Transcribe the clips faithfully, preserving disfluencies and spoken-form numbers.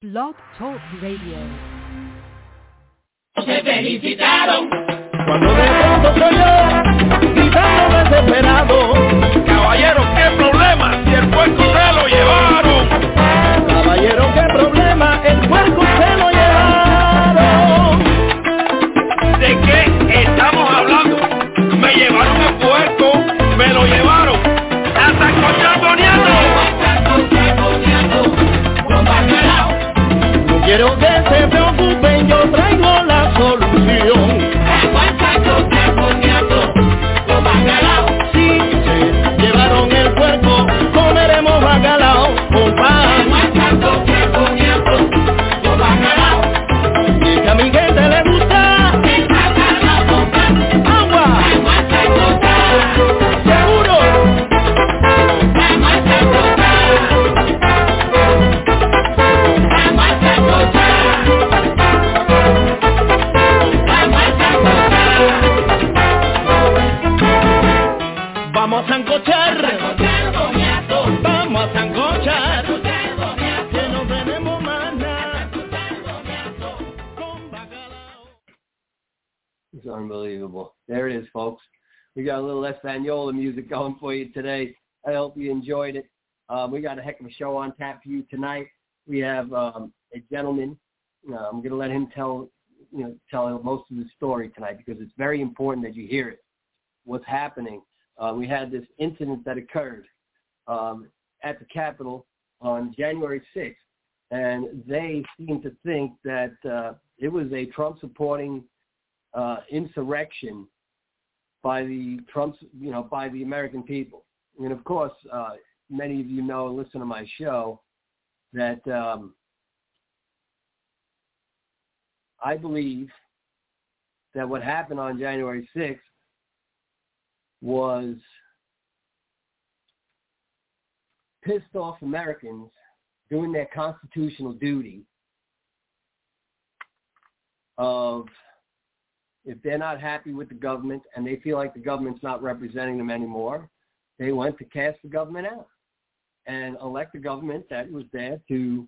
Blog Talk Radio. Se felicitaron cuando de pronto soy yo gritando desesperado. Caballero, ¿qué problema? Si el puerco se lo llevaron. Caballero, ¿qué problema? El puerco se lo llevaron. ¿De qué estamos hablando? Me llevaron el puerco, me lo llevaron. ¡Hasta cochaconeando! No quiero que se preocupen, yo traigo la solución. Si se llevaron el puerco, comeremos bacalao con pan. Y que a mi gente le gusta agua, seguro. Vamos a sancochar, vamos a sancochar, que no tenemos más nada con bacalao. It's unbelievable. There it is, folks. We got a little Española music going for you today. I hope you enjoyed it. Um, we got a heck of a show on tap for you tonight. We have um, a gentleman. Uh, I'm going to let him tell, you know, tell most of the story tonight because it's very important that you hear it. What's happening? Uh, we had this incident that occurred um, at the Capitol on January sixth, and they seem to think that uh, it was a Trump-supporting uh, insurrection by the Trumps, you know, by the American people. And of course, uh, many of you know and listen to my show that um, I believe that what happened on January sixth was pissed off Americans doing their constitutional duty of if they're not happy with the government and they feel like the government's not representing them anymore, they went to cast the government out and elect the government that was there to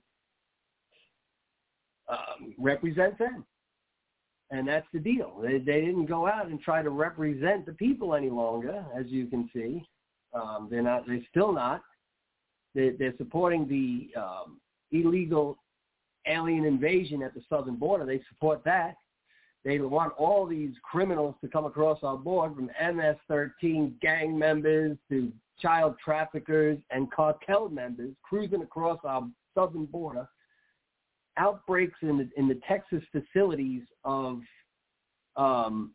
um, represent them. And that's the deal. They, they didn't go out and try to represent the people any longer, as you can see. Um, they're not. They're still not. They, they're supporting the um, illegal alien invasion at the southern border. They support that. They want all these criminals to come across our border, from M S thirteen gang members to child traffickers and cartel members cruising across our southern border. Outbreaks in the, in the Texas facilities of um,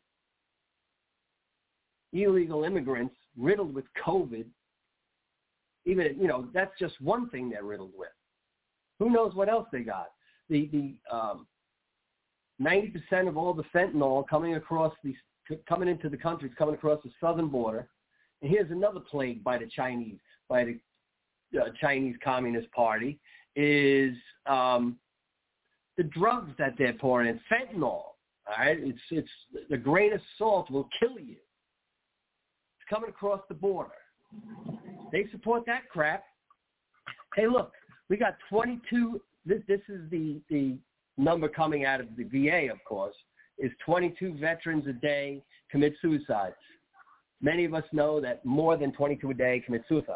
illegal immigrants riddled with COVID. Even, you know, that's just one thing they're riddled with. Who knows what else they got? The the um, ninety percent of all the fentanyl coming across the coming into the country is coming across the southern border. And here's another plague by the Chinese, by the uh, Chinese Communist Party, is um, the drugs that they're pouring in, fentanyl, all right? It's, it's, the grain of salt will kill you. It's coming across the border. They support that crap. Hey, look, we got twenty-two, this, this is the, the number coming out of the V A, of course, is twenty-two veterans a day commit suicide. Many of us know that more than twenty-two a day commit suicide,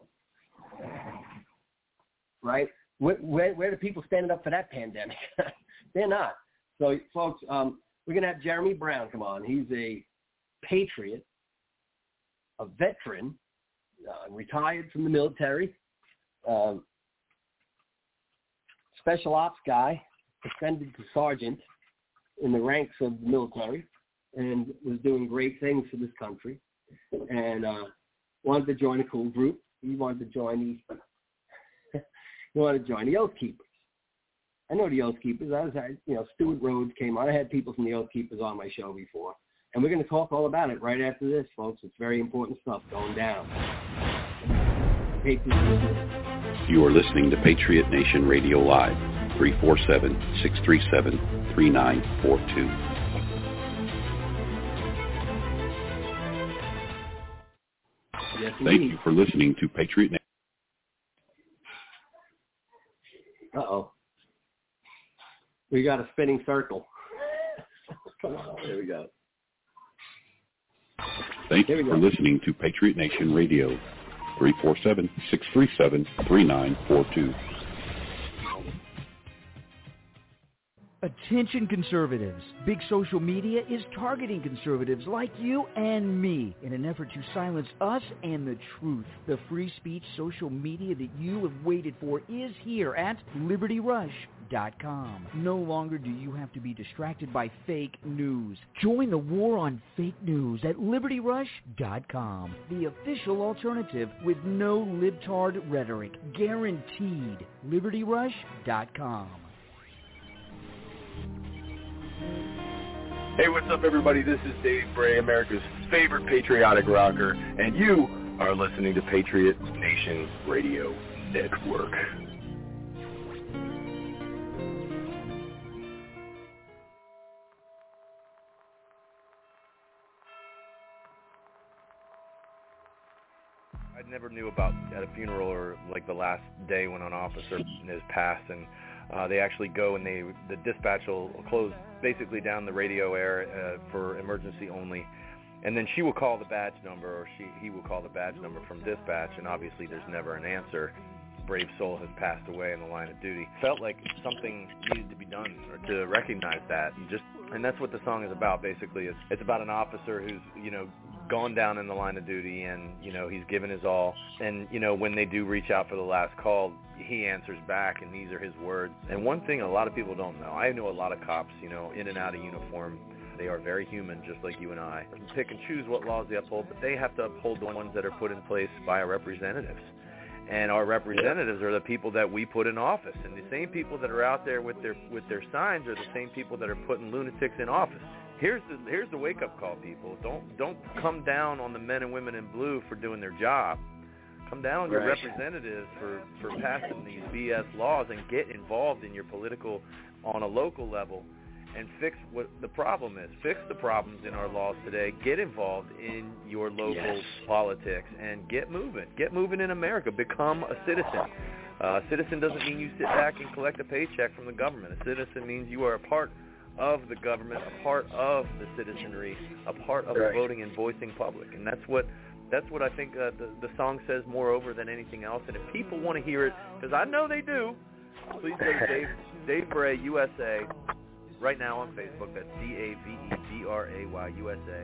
right? Where, where, where are the people standing up for that pandemic? They're not. So, folks, um, we're going to have Jeremy Brown come on. He's a patriot, a veteran, uh, retired from the military, um, special ops guy, ascended to sergeant in the ranks of the military, and was doing great things for this country, and uh, wanted to join a cool group. He wanted to join the You want to join the Oath Keepers. I know the Oath Keepers. I was, I, you know, Stuart Rhodes came on. I had people from the Oath Keepers on my show before. And we're going to talk all about it right after this, folks. It's very important stuff going down. You are listening to Patriot Nation Radio Live, three four seven, six three seven, three nine four two. Yes, Thank you for listening to Patriot Nation. Uh-oh. We got a spinning circle. Come on, here we go. Thank you for listening to Patriot Nation Radio, three four seven, six three seven, three nine four two. Attention conservatives. Big social media is targeting conservatives like you and me in an effort to silence us and the truth. The free speech social media that you have waited for is here at Liberty Rush dot com. No longer do you have to be distracted by fake news. Join the war on fake news at Liberty Rush dot com, the official alternative with no libtard rhetoric. Guaranteed. Liberty Rush dot com. Hey, what's up, everybody? This is Dave Bray, America's favorite patriotic rocker, and you are listening to Patriot Nation Radio Network. I never knew about at a funeral or like the last day when an officer is passed, and uh, they actually go and they the dispatch will close basically down the radio air uh, for emergency only, and then she will call the badge number, or she he will call the badge number from dispatch, and obviously there's never an answer. Brave soul has passed away in the line of duty. Felt like something needed to be done or to recognize that, and just and that's what the song is about. Basically, it's it's about an officer who's you know gone down in the line of duty, and you know he's given his all, and you know when they do reach out for the last call, he answers back, and these are his words. And one thing a lot of people don't know, I know a lot of cops, you know, in and out of uniform. They are very human, just like you and I. They can pick and choose what laws they uphold, but they have to uphold the ones that are put in place by our representatives. And our representatives are the people that we put in office. And the same people that are out there with their with their signs are the same people that are putting lunatics in office. Here's the here's the wake-up call, people. Don't don't come down on the men and women in blue for doing their job. Come down on your Right. representatives for, for passing these B S laws, and get involved in your political, on a local level, and fix what the problem is. Fix the problems in our laws today. Get involved in your local Yes. politics and get moving. Get moving in America. Become a citizen. Uh, a citizen doesn't mean you sit back and collect a paycheck from the government. A citizen means you are a part of the government, a part of the citizenry, a part of Right. the voting and voicing public. And that's what that's what I think uh, the, the song says moreover than anything else. And if people want to hear it, because I know they do, please go to Dave, Dave Bray U S A right now on Facebook. That's D A V E B R A Y U S A.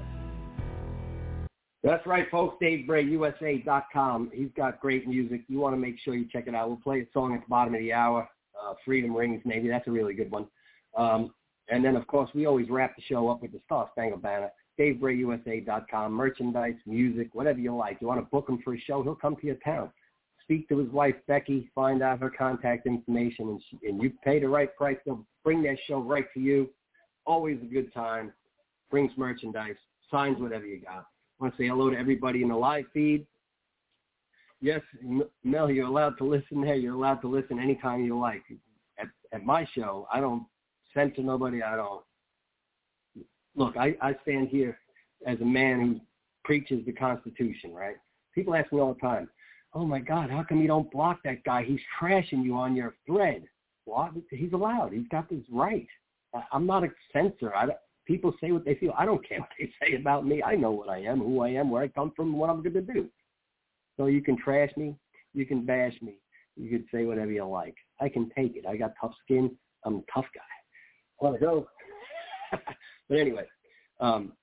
That's right, folks. Dave Bray U S A dot com. He's got great music. You want to make sure you check it out. We'll play a song at the bottom of the hour. Uh, Freedom Rings, maybe. That's a really good one. Um, and then, of course, we always wrap the show up with the Star Spangled Banner. Dave Bray U S A dot com. Merchandise, music, whatever you like. You want to book him for a show, he'll come to your town. Speak to his wife, Becky, find out her contact information, and, she, and you pay the right price. They'll bring that show right to you. Always a good time. Brings merchandise, signs whatever you got. I want to say hello to everybody in the live feed. Yes, Mel, you're allowed to listen there. You're allowed to listen anytime you like. At, at my show, I don't censor nobody. I don't. Look, I, I stand here as a man who preaches the Constitution, right? People ask me all the time, oh, my God, how come you don't block that guy? He's trashing you on your thread. Well, he's allowed. He's got this right. I'm not a censor. I, people say what they feel. I don't care what they say about me. I know what I am, who I am, where I come from, what I'm going to do. So you can trash me. You can bash me. You can say whatever you like. I can take it. I got tough skin. I'm a tough guy. Want to go? But anyway, um,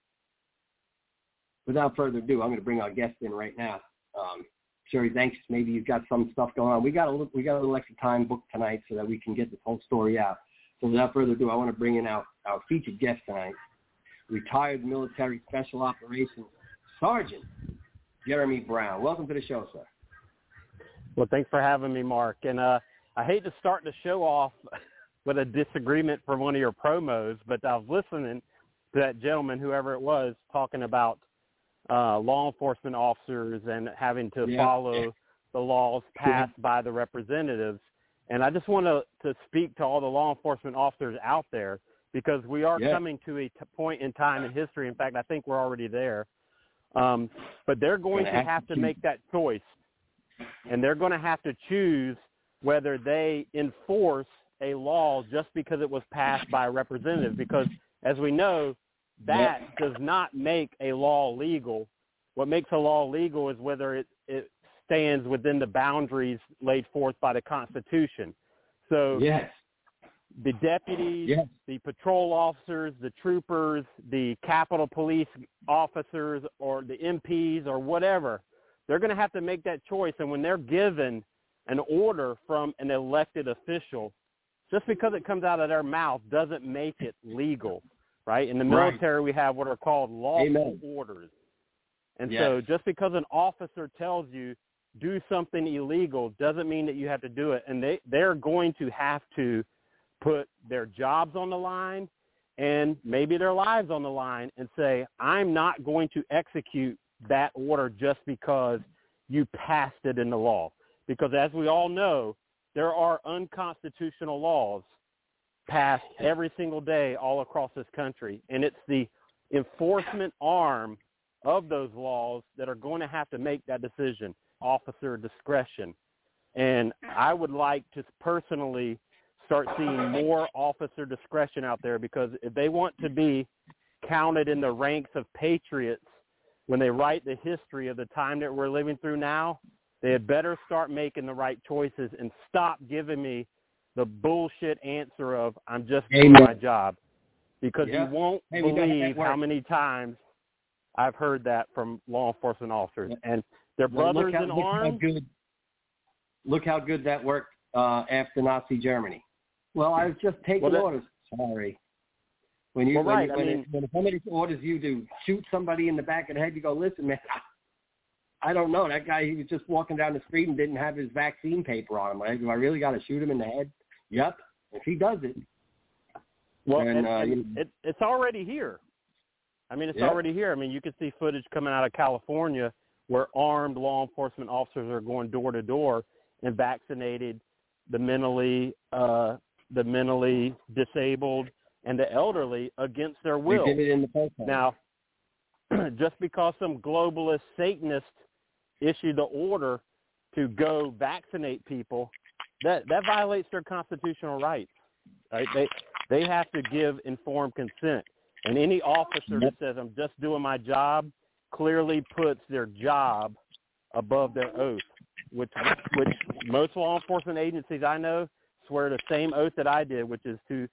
without further ado, I'm going to bring our guest in right now. Um, sure he's anxious. Maybe he's got some stuff going on. We got a little, we got a little extra time booked tonight so that we can get this whole story out. So without further ado, I want to bring in our, our featured guest tonight, retired military special operations Sergeant Jeremy Brown. Welcome to the show, sir. Well, thanks for having me, Mark. And uh, I hate to start the show off with a disagreement for one of your promos, but I was listening to that gentleman, whoever it was, talking about uh, law enforcement officers and having to yeah. follow the laws passed by the representatives. And I just want to, to speak to all the law enforcement officers out there, because we are yeah. coming to a t- point in time in history. In fact, I think we're already there. Um, but they're going to have to make that choice, and they're going to have to choose whether they enforce a law just because it was passed by a representative, because, as we know, that yep. does not make a law legal. What makes a law legal is whether it, it stands within the boundaries laid forth by the Constitution. So yes. the deputies, yes. the patrol officers, the troopers, the Capitol Police officers, or the M Ps or whatever, they're going to have to make that choice. And when they're given an order from an elected official, just because it comes out of their mouth doesn't make it legal, right? In the military, right. we have what are called lawful Amen. orders. And yes. so just because an officer tells you do something illegal doesn't mean that you have to do it. And they, they're going to have to put their jobs on the line and maybe their lives on the line and say, I'm not going to execute that order just because you passed it in the law. Because as we all know, there are unconstitutional laws passed every single day all across this country. And it's the enforcement arm of those laws that are going to have to make that decision, officer discretion. And I would like to personally start seeing more officer discretion out there, because if they want to be counted in the ranks of patriots when they write the history of the time that we're living through now, they had better start making the right choices and stop giving me the bullshit answer of I'm just doing Amen. my job. Because yeah. you won't hey, believe how many times I've heard that from law enforcement officers. Yeah. And their well, brothers how, in look arms. How good, look how good that worked uh, after Nazi Germany. Well, I was just taking well, that, orders. Sorry. When you well, when, right. when, I mean, when somebody orders you to shoot somebody in the back of the head, you go, listen, man, I don't know. That guy, he was just walking down the street and didn't have his vaccine paper on him. Do I really got to shoot him in the head? Yep. If he does it. Well, and, and, uh, and you, it, it's already here. I mean, it's yep. already here. I mean, you can see footage coming out of California where armed law enforcement officers are going door to door and vaccinated the mentally uh, the mentally disabled and the elderly against their will. They did it in the post now, just because some globalist Satanist issued the order to go vaccinate people, that, that violates their constitutional rights. Right? They they have to give informed consent. And any officer that says, I'm just doing my job, clearly puts their job above their oath, which which most law enforcement agencies I know swear the same oath that I did, which is to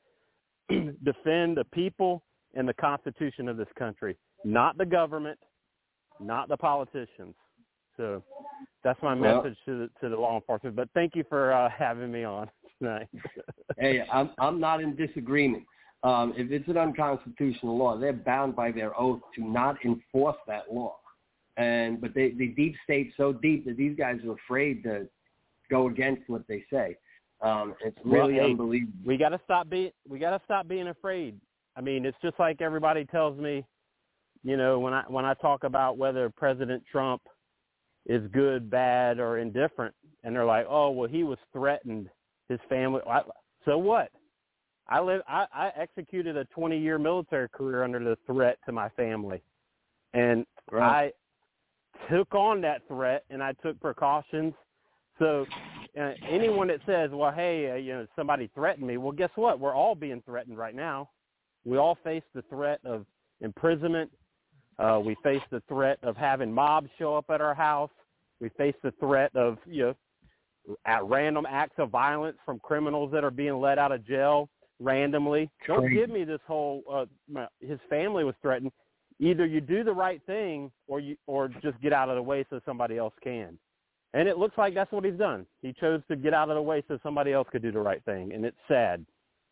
defend the people and the Constitution of this country, not the government, not the politicians. So that's my well, message to the, to the law enforcement. But thank you for uh, having me on tonight. Hey, I'm I'm not in disagreement. Um, if it's an unconstitutional law, they're bound by their oath to not enforce that law. And but they, the deep state's so deep that these guys are afraid to go against what they say. Um, it's really well, hey, unbelievable. We got to stop being we got to stop being afraid. I mean, it's just like everybody tells me, you know, when I when I talk about whether President Trump is good, bad, or indifferent, and they're like, oh, well, he was threatened, his family. So what? I live. I, I executed a twenty-year military career under the threat to my family, and right. I took on that threat and I took precautions. So uh, anyone that says, "Well, hey, uh, you know, somebody threatened me," well, guess what? We're all being threatened right now. We all face the threat of imprisonment. Uh, we face the threat of having mobs show up at our house. We face the threat of, you know, at random acts of violence from criminals that are being let out of jail randomly. Don't Crazy. give me this whole uh, my, his family was threatened. Either you do the right thing or you or just get out of the way so somebody else can. And it looks like that's what he's done. He chose to get out of the way so somebody else could do the right thing, and it's sad.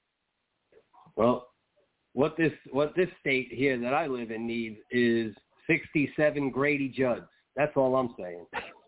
Well, what this what this state here that I live in needs is sixty-seven Grady Judds. That's all I'm saying.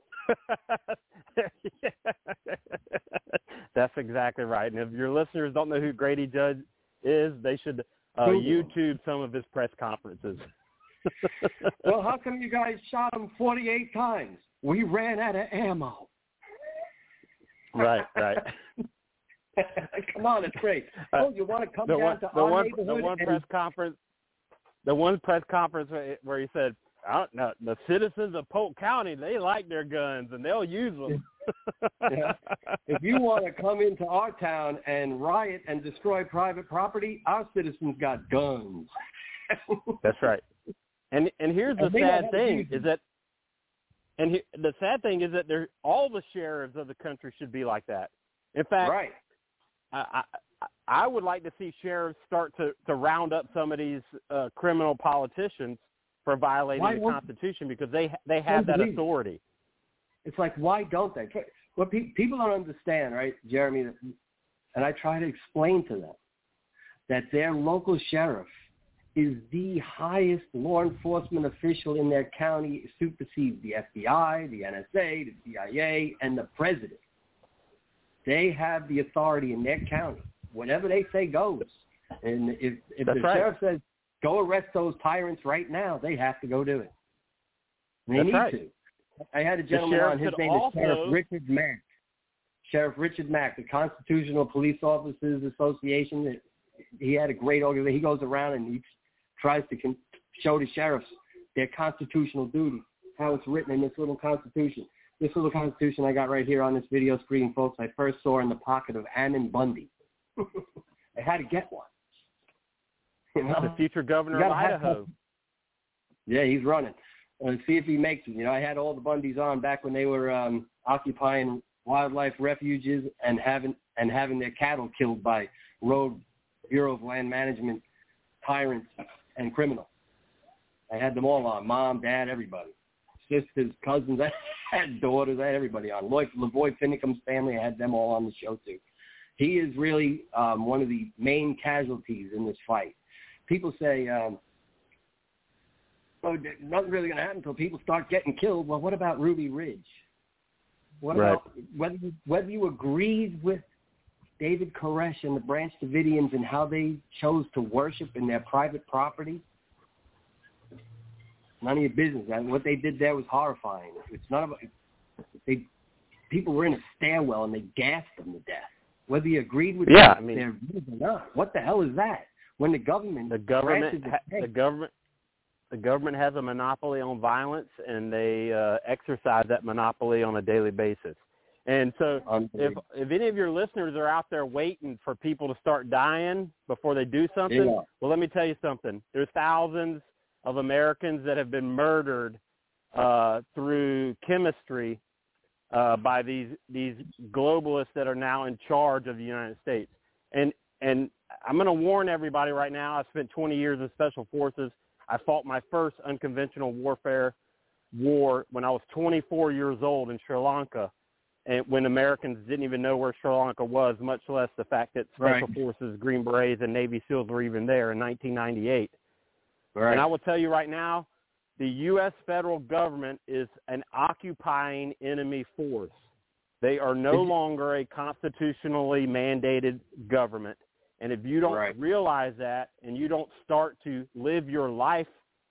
That's exactly right. And if your listeners don't know who Grady Judd is, they should uh, YouTube some of his press conferences. Well, how come you guys shot him forty-eight times? We ran out of ammo. Right, right. Come on, it's great. Oh, you want to come the down one, to the our one, neighborhood? The one and... press conference, the one press conference where he said, I don't know, the citizens of Polk County, they like their guns and they'll use them. Yeah. If you want to come into our town and riot and destroy private property, our citizens got guns. That's right. And and here's the And they sad know how to thing use is them. that, and he, the sad thing is that there all the sheriffs of the country should be like that. In fact, Right. I, I, I would like to see sheriffs start to, to round up some of these uh, criminal politicians for violating Why the won't- Constitution because they they have that Unbelievable. authority. It's like, why don't they? What pe- people don't understand, right, Jeremy, and I try to explain to them that their local sheriff is the highest law enforcement official in their county, supersedes the F B I, the N S A, the C I A, and the president. They have the authority in their county. Whatever they say goes. And if, if the right. sheriff says, go arrest those tyrants right now, they have to go do it. They That's need right. to. I had a gentleman sheriff on, his could name also- is Sheriff Richard Mack. Sheriff Richard Mack, the Constitutional Police Officers Association. He had a great organization. He goes around and he tries to con- show the sheriffs their constitutional duty, how it's written in this little constitution. This little constitution I got right here on this video screen, folks, I first saw in the pocket of Ammon Bundy. I had to get one. You know? The future governor You of gotta have Idaho. something. Yeah, he's running. Let's see if he makes it. You know, I had all the Bundys on back when they were um, occupying wildlife refuges and having and having their cattle killed by road Bureau of Land Management tyrants and criminals. I had them all on, mom, dad, everybody, sisters, cousins. I had daughters. I had everybody on. Lloyd LaVoy Finnecum's family, I had them all on the show too. He is really um, one of the main casualties in this fight. People say, um, oh, nothing's really going to happen until people start getting killed. Well, what about Ruby Ridge? What Right. about whether you, whether you agreed with David Koresh and the Branch Davidians and how they chose to worship in their private property? None of your business. And what they did there was horrifying. It's not about they. People were in a stairwell and they gassed them to death. Whether you agreed with Yeah, their, I mean- their views or not, what the hell is that? When the government, The government, granted ha- the the government, the government has a monopoly on violence, and they uh, exercise that monopoly on a daily basis. And so, if Unbelievable. if any of your listeners are out there waiting for people to start dying before they do something, Yeah. well, let me tell you something. There's thousands of Americans that have been murdered uh, through chemistry uh, by these these globalists that are now in charge of the United States. And and I'm going to warn everybody right now. I spent twenty years in Special Forces. I fought my first unconventional warfare war when I was twenty-four years old in Sri Lanka, and when Americans didn't even know where Sri Lanka was, much less the fact that Special Right. Forces, Green Berets, and Navy SEALs were even there in nineteen ninety-eight. Right. And I will tell you right now, the U S federal government is an occupying enemy force. They are no Did- longer a constitutionally mandated government. And if you don't Right. realize that and you don't start to live your life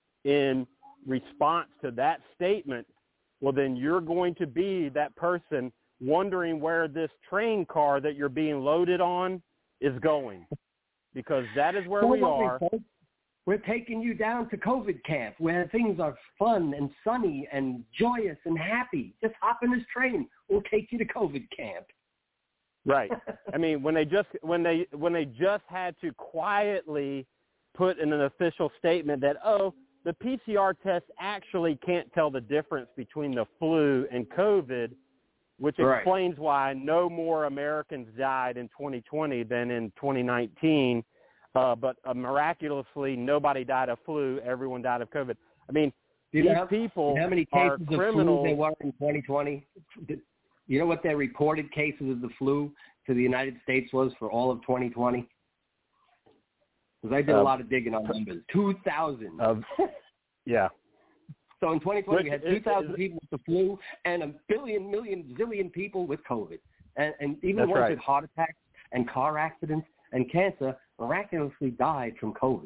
in response to that statement, well, then you're going to be that person wondering where this train car that you're being loaded on is going, because that is where Don't we worry, are. folks. We're taking you down to COVID camp where things are fun and sunny and joyous and happy. Just hop in this train. We'll take you to COVID camp. Right. I mean, when they just when they when they just had to quietly put in an official statement that, oh, the P C R test actually can't tell the difference between the flu and COVID, which Right. explains why no more Americans died in twenty twenty than in twenty nineteen. Uh, but uh, miraculously, nobody died of flu. Everyone died of COVID. I mean, Do you these know how, people how many are cases of criminals. flu there were in twenty twenty? You know what their reported cases of the flu to the United States was for all of twenty twenty? Because I did a Uh, lot of digging on numbers. two thousand. Of, yeah. So in twenty twenty, we Which had is- two thousand is- people with the flu and a billion, million, zillion people with COVID. And, and even That's the ones right. with heart attacks and car accidents and cancer miraculously died from COVID.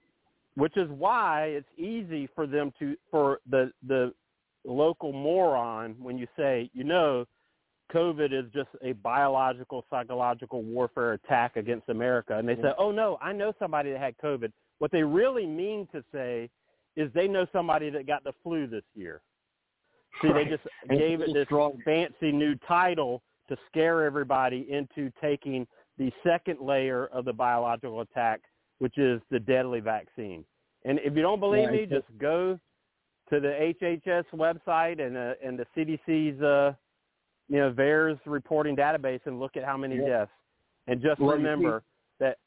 Which is why it's easy for them to, for the the local moron, when you say, you know, COVID is just a biological, psychological warfare attack against America. And they say, oh, no, I know somebody that had COVID. What they really mean to say is they know somebody that got the flu this year. See, they just gave it this strong. fancy new title to scare everybody into taking the second layer of the biological attack, which is the deadly vaccine. And if you don't believe yeah, me, just go to the H H S website and uh, and the C D C's uh, you know V A E R S reporting database and look at how many yeah. deaths. And just well, remember see, that.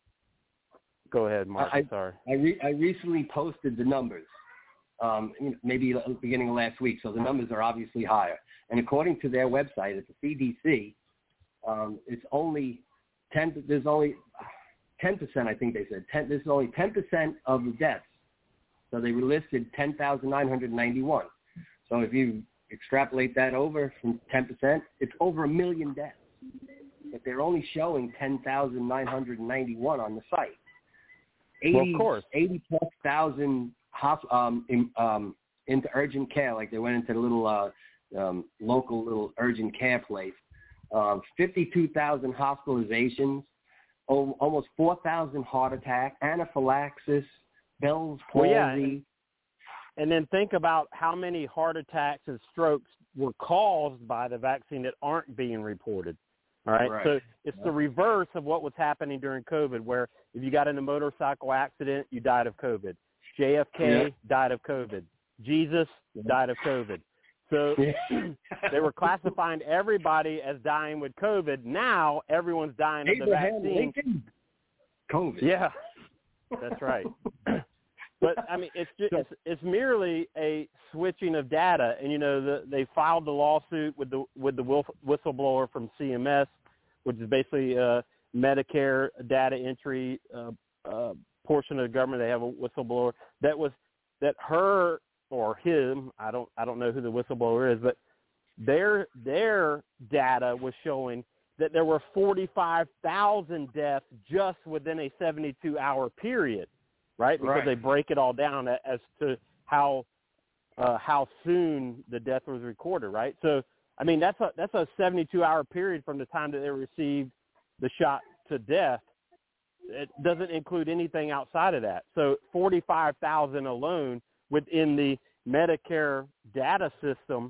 Go ahead, Mark. I, I'm sorry. I, re- I recently posted the numbers, um, maybe at the beginning of last week, so the numbers are obviously higher. And according to their website at the C D C, um, it's only ten. There's only ten percent. I think they said ten. There's only ten percent of the deaths. So they listed ten thousand nine hundred ninety-one. So if you extrapolate that over from ten percent, it's over a million deaths. But they're only showing ten thousand nine hundred ninety-one on the site. eighty, well, of course. eighty plus thousand hosp- um, in, um, into urgent care, like they went into the little uh, um, local little urgent care place. Uh, fifty-two thousand hospitalizations, o- almost four thousand heart attack, anaphylaxis, Bell's palsy. Well, yeah, and, and then think about how many heart attacks and strokes were caused by the vaccine that aren't being reported. All right? right. So it's yeah. the reverse of what was happening during COVID, where if you got in a motorcycle accident, you died of COVID. J F K yeah. died of COVID. Jesus yeah. died of COVID. So yeah. they were classifying everybody as dying with COVID. Now everyone's dying Abraham of the vaccine. Lincoln. COVID. Yeah, that's right. But I mean, it's just, it's it's merely a switching of data, and you know, the, they filed the lawsuit with the with the whistleblower from C M S, which is basically a Medicare data entry uh, uh, portion of the government. They have a whistleblower that was that her or him, I don't I don't know who the whistleblower is, but their their data was showing that there were forty-five thousand deaths just within a seventy-two hour period. Right, because right. they break it all down as to how uh, how soon the death was recorded. Right, so I mean that's a that's a seventy-two hour period from the time that they received the shot to death. It doesn't include anything outside of that. So forty-five thousand alone within the Medicare data system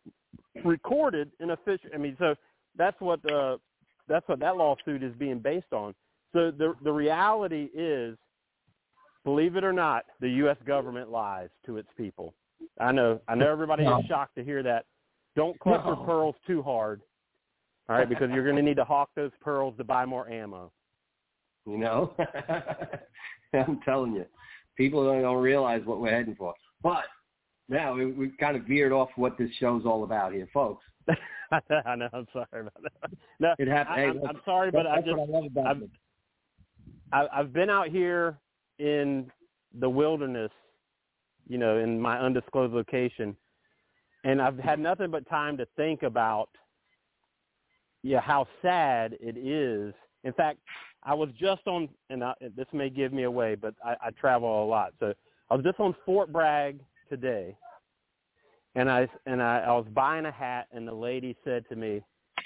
recorded in official. I mean, so that's what uh, that's what that lawsuit is being based on. So the the reality is, believe it or not, the U S government lies to its people. I know. I know everybody no. is shocked to hear that. Don't cluster no. pearls too hard, all right, because you're going to need to hawk those pearls to buy more ammo. You know? I'm telling you. People don't, don't realize what we're heading for. But now we, we've kind of veered off what this show's all about here, folks. I know. I'm sorry about that. No, it happened. I, Hey, I'm, I'm sorry, but I just, what I love about I've, it. I've been out here in the wilderness, you know, in my undisclosed location, and I've had nothing but time to think about, yeah, how sad it is. In fact, I was just on, and I, this may give me away, but I, I travel a lot. So I was just on Fort Bragg today, and I and I, I was buying a hat, and the lady said to me,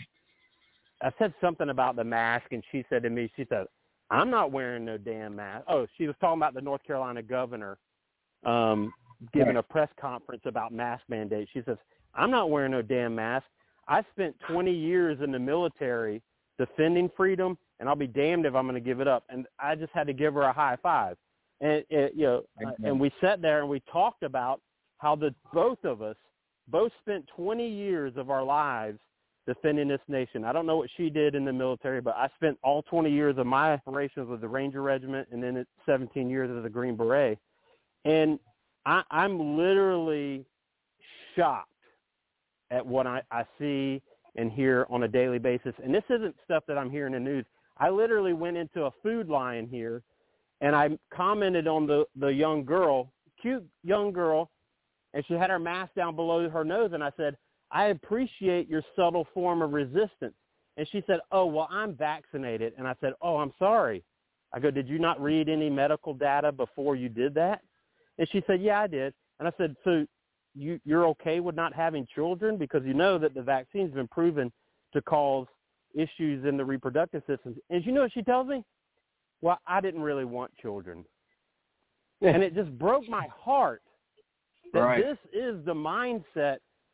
I said something about the mask, and she said to me, she said, I'm not wearing no damn mask. Oh, she was talking about the North Carolina governor um, giving right. a press conference about mask mandates. She says, I'm not wearing no damn mask. I spent twenty years in the military defending freedom, and I'll be damned if I'm going to give it up. And I just had to give her a high five. And, it, you know, mm-hmm. and we sat there and we talked about how the both of us both spent twenty years of our lives defending this nation. I don't know what she did in the military, but I spent all twenty years of my operations with the Ranger Regiment and then seventeen years as a Green Beret. And I, I'm literally shocked at what I, I see and hear on a daily basis. And this isn't stuff that I'm hearing in the news. I literally went into a Food Lion here, and I commented on the, the young girl, cute young girl, and she had her mask down below her nose, and I said, I appreciate your subtle form of resistance. And she said, oh, well, I'm vaccinated. And I said, oh, I'm sorry. I go, did you not read any medical data before you did that? And she said, yeah, I did. And I said, so you, you're okay with not having children? Because you know that the vaccine's been proven to cause issues in the reproductive system. And you know what she tells me? Well, I didn't really want children. Yeah. And it just broke my heart that right. this is the mindset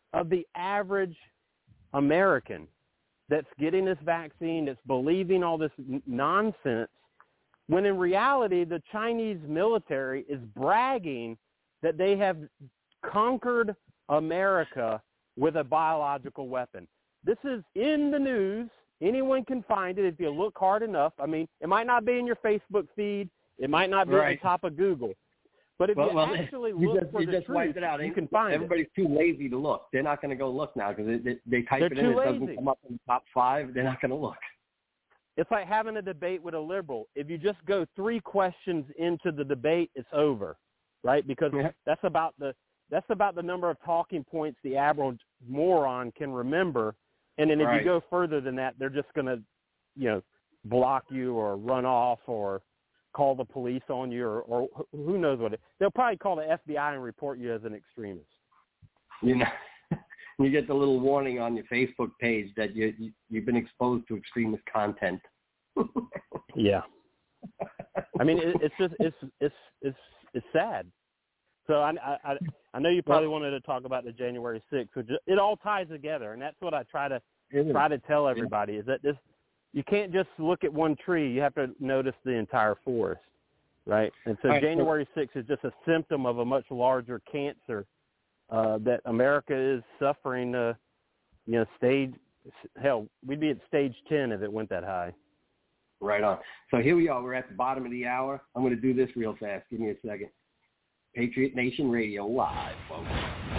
of the average American that's getting this vaccine, that's believing all this n- nonsense, when in reality the Chinese military is bragging that they have conquered America with a biological weapon. This is in the news. Anyone can find it if you look hard enough. I mean, it might not be in your Facebook feed. It might not be right. at the top of Google. But if well, you well, actually you look just, for you the just truth, it out. you can find Everybody's it. Everybody's too lazy to look. They're not going to go look now because they, they, they type They're it in. too It lazy. doesn't come up in the top five. They're not going to look. It's like having a debate with a liberal. If you just go three questions into the debate, it's over, right? Because yeah. that's about the that's about the number of talking points the average moron can remember. And then if right. you go further than that, they're just going to, you know, block you or run off or call the police on you or, or who knows what. It, they'll probably call the F B I and report you as an extremist. You know, you get the little warning on your Facebook page that you, you you've been exposed to extremist content. yeah, I mean it, it's just it's it's it's it's sad. So I I I know you probably well, wanted to talk about the January sixth, which it all ties together, and that's what I try to try to tell everybody is that this you can't just look at one tree; you have to notice the entire forest, right? And so right, January sixth is just a symptom of a much larger cancer uh, that America is suffering. Uh, you know, stage hell, we'd be at stage ten if it went that high. Right on. So here we are. We're at the bottom of the hour. I'm going to do this real fast. Give me a second. Patriot Nation Radio Live, folks.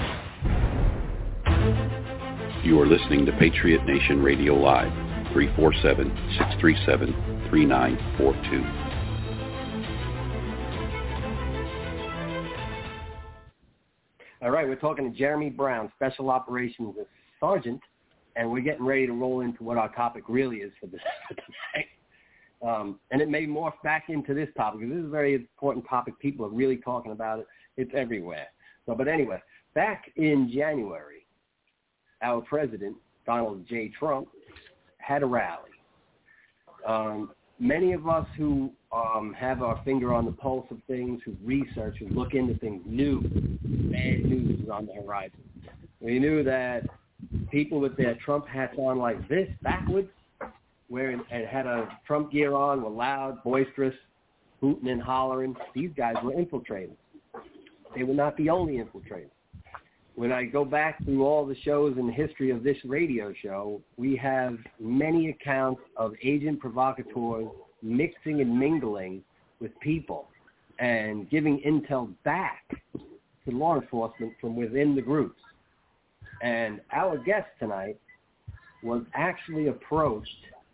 You are listening to Patriot Nation Radio Live, three four seven, six three seven, three nine four two. All right, we're talking to Jeremy Brown, Special Operations Sergeant, and we're getting ready to roll into what our topic really is for this tonight. Um, and it may morph back into this topic because this is a very important topic. People are really talking about it. It's everywhere. So, but anyway, back in January, our president, Donald J. Trump, had a rally. Um, many of us who um, have our finger on the pulse of things, who research, who look into things, knew bad news was on the horizon. We knew that people with their Trump hats on like this, backwards, wearing and had a Trump gear on, were loud, boisterous, hooting and hollering. These guys were infiltrators. They were not the only infiltrators. When I go back through all the shows in the history of this radio show, we have many accounts of agent provocateurs mixing and mingling with people and giving intel back to law enforcement from within the groups. And our guest tonight was actually approached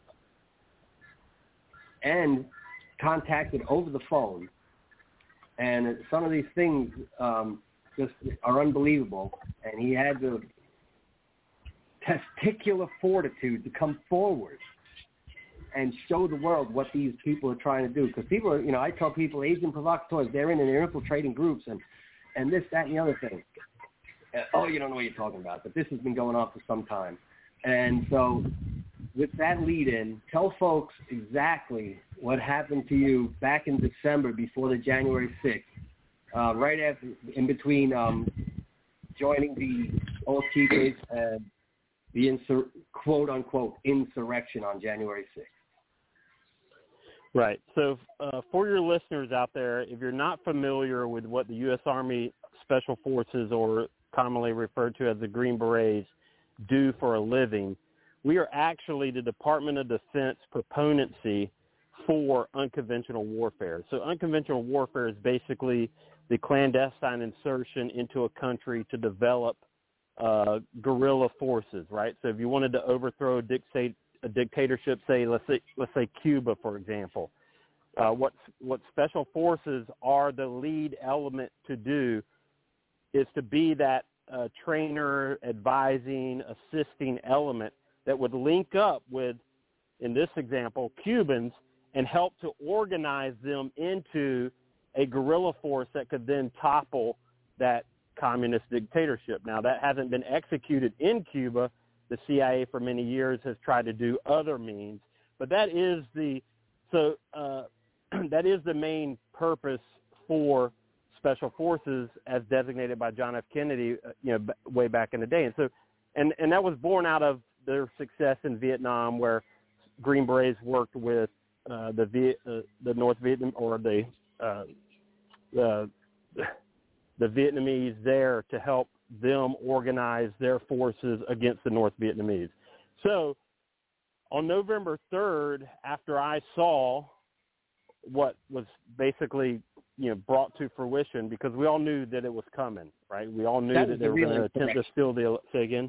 and contacted over the phone. And some of these things um, just are unbelievable. And he had the testicular fortitude to come forward and show the world what these people are trying to do. Because people are, you know, I tell people, agent provocateurs, they're in and they're infiltrating groups and, and this, that, and the other thing. Uh, oh, you don't know what you're talking about, but this has been going on for some time. And so with that lead in, tell folks exactly what happened to you back in December before the January sixth, uh, right after, in between um, joining the Oath Keepers and the insur- quote-unquote insurrection on January sixth. Right. So uh, for your listeners out there, if you're not familiar with what the U S Army Special Forces, or commonly referred to as the Green Berets, do for a living, we are actually the Department of Defense proponency for unconventional warfare. So unconventional warfare is basically the clandestine insertion into a country to develop uh, guerrilla forces, right? So if you wanted to overthrow a, dictate, a dictatorship, say let's say let's say Cuba, for example, uh, what what special forces are the lead element to do is to be that uh, trainer, advising, assisting element that would link up with, in this example, Cubans, and help to organize them into a guerrilla force that could then topple that communist dictatorship. Now, that hasn't been executed in Cuba. The C I A for many years has tried to do other means, but that is the so uh, that is the main purpose for Special Forces as designated by John F. Kennedy, uh, you know, b- way back in the day. And so, and, and that was born out of their success in Vietnam, where Green Berets worked with uh, the Viet, uh, the North Vietnam or the uh, the the Vietnamese there to help them organize their forces against the North Vietnamese. So on November third, after I saw what was basically, you know, brought to fruition, because we all knew that it was coming, right? We all knew that, that they were going to attempt to steal the, say again?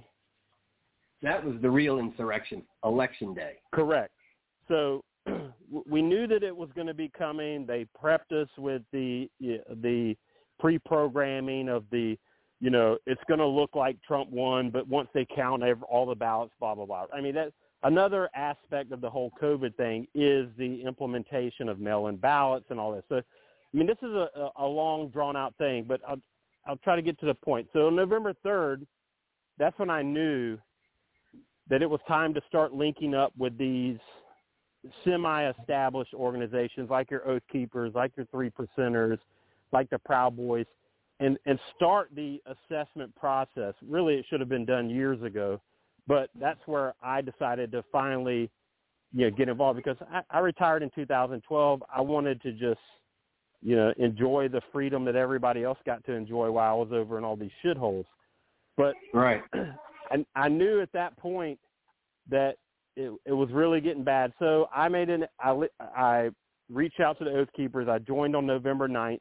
That was the real insurrection, Election Day. Correct. So we knew that it was going to be coming. They prepped us with the the pre-programming of the, you know, it's going to look like Trump won, but once they count all the ballots, blah, blah, blah. I mean, that another aspect of the whole COVID thing is the implementation of mail-in ballots and all this. So, I mean, this is a, a long, drawn-out thing, but I'll, I'll try to get to the point. So on November third, that's when I knew that it was time to start linking up with these semi-established organizations like your Oath Keepers, like your Three Percenters, like the Proud Boys, and, and start the assessment process. Really, it should have been done years ago, but that's where I decided to finally, you know, get involved, because I, I retired in two thousand twelve. I wanted to just, you know, enjoy the freedom that everybody else got to enjoy while I was over in all these shitholes. But right. I, I knew at that point that it, it was really getting bad. So I made an, I, I reached out to the Oath Keepers. I joined on November ninth,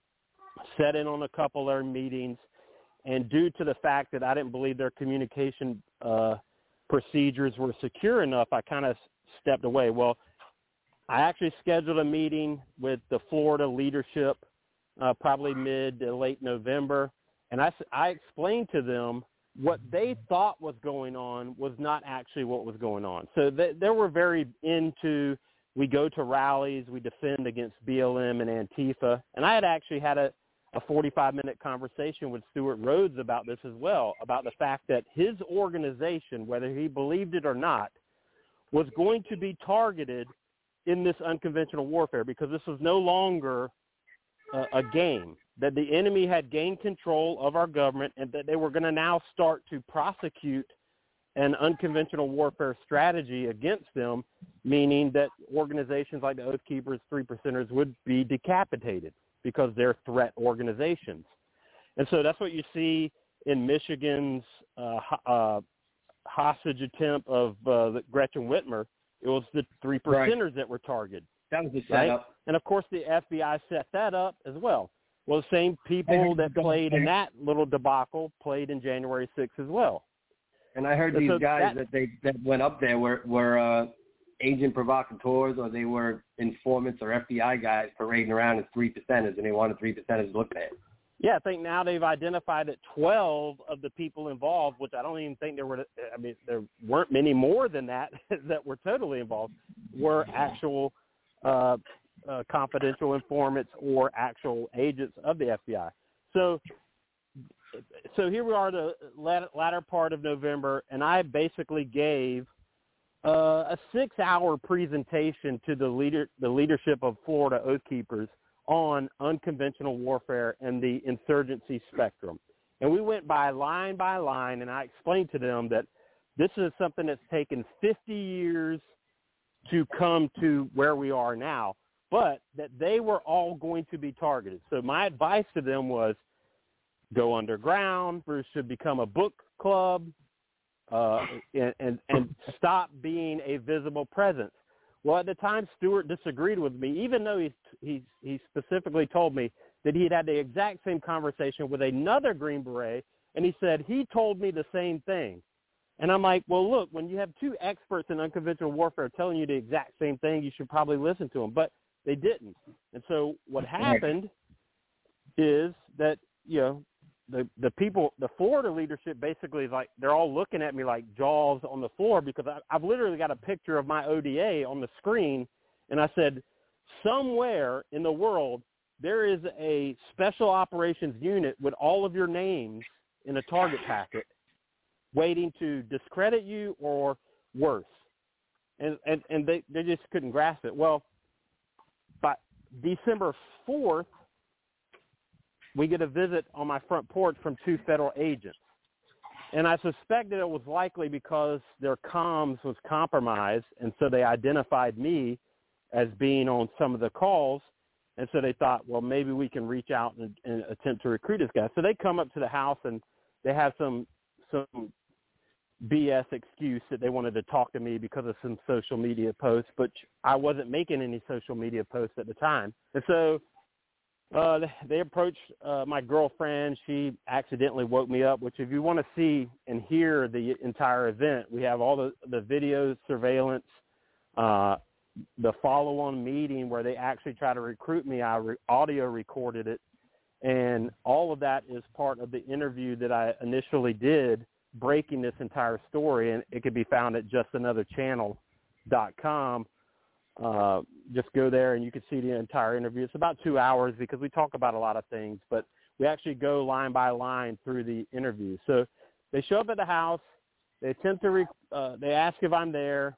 sat in on a couple of their meetings, and due to the fact that I didn't believe their communication uh, procedures were secure enough, I kind of stepped away. Well, I actually scheduled a meeting with the Florida leadership uh, probably mid to late November, and I, I explained to them what they thought was going on was not actually what was going on. So they, they were very into, we go to rallies, we defend against B L M and Antifa, and I had actually had a, a forty-five minute conversation with Stuart Rhodes about this as well, about the fact that his organization, whether he believed it or not, was going to be targeted in this unconventional warfare, because this was no longer a, a game, that the enemy had gained control of our government and that they were going to now start to prosecute an unconventional warfare strategy against them, meaning that organizations like the Oath Keepers, Three Percenters would be decapitated because they're threat organizations. And so that's what you see in Michigan's uh, uh, hostage attempt of uh, the Gretchen Whitmer. It was the Three Percenters right. that were targeted. That was the right? setup. And, of course, the F B I set that up as well. Well, the same people that played in that little debacle played in January sixth as well. And I heard and these so guys that, that they that went up there were, were uh, agent provocateurs, or they were informants or F B I guys parading around as Three Percenters, and they wanted Three Percenters to look at. Yeah, I think now they've identified that twelve of the people involved, which I don't even think there were, I mean, there weren't many more than that that were totally involved, were actual uh, uh, confidential informants or actual agents of the F B I. So so here we are, the latter part of November, and I basically gave uh, a six-hour presentation to the leader, the leadership of Florida Oath Keepers on unconventional warfare and the insurgency spectrum. And we went by line by line, and I explained to them that this is something that's taken fifty years to come to where we are now, but that they were all going to be targeted. So my advice to them was go underground. Bruce should become a book club uh, and, and, and stop being a visible presence. Well, at the time, Stuart disagreed with me, even though he, he, he specifically told me that he had had the exact same conversation with another Green Beret, and he said he told me the same thing. And I'm like, well, look, when you have two experts in unconventional warfare telling you the exact same thing, you should probably listen to them. But they didn't. And so what happened is that, you know, the the people, the Florida leadership basically is like, they're all looking at me like jaws on the floor, because I, I've literally got a picture of my O D A on the screen. And I said, somewhere in the world, there is a special operations unit with all of your names in a target packet waiting to discredit you or worse. And, and, and they, they just couldn't grasp it. Well, by December fourth, we get a visit on my front porch from two federal agents. And I suspected it was likely because their comms was compromised, and so they identified me as being on some of the calls. And so they thought, well, maybe we can reach out and, and attempt to recruit this guy. So they come up to the house, and they have some some B S excuse that they wanted to talk to me because of some social media posts, but I wasn't making any social media posts at the time. And so uh, they approached uh, my girlfriend. She accidentally woke me up, which if you want to see and hear the entire event, we have all the, the video surveillance, uh, the follow-on meeting where they actually try to recruit me. I re- audio recorded it, and all of that is part of the interview that I initially did, breaking this entire story, and it can be found at just another channel dot com. Uh, just go there and you can see the entire interview. It's about two hours because we talk about a lot of things, but we actually go line by line through the interview. So they show up at the house. They attempt to, re- uh, they ask if I'm there.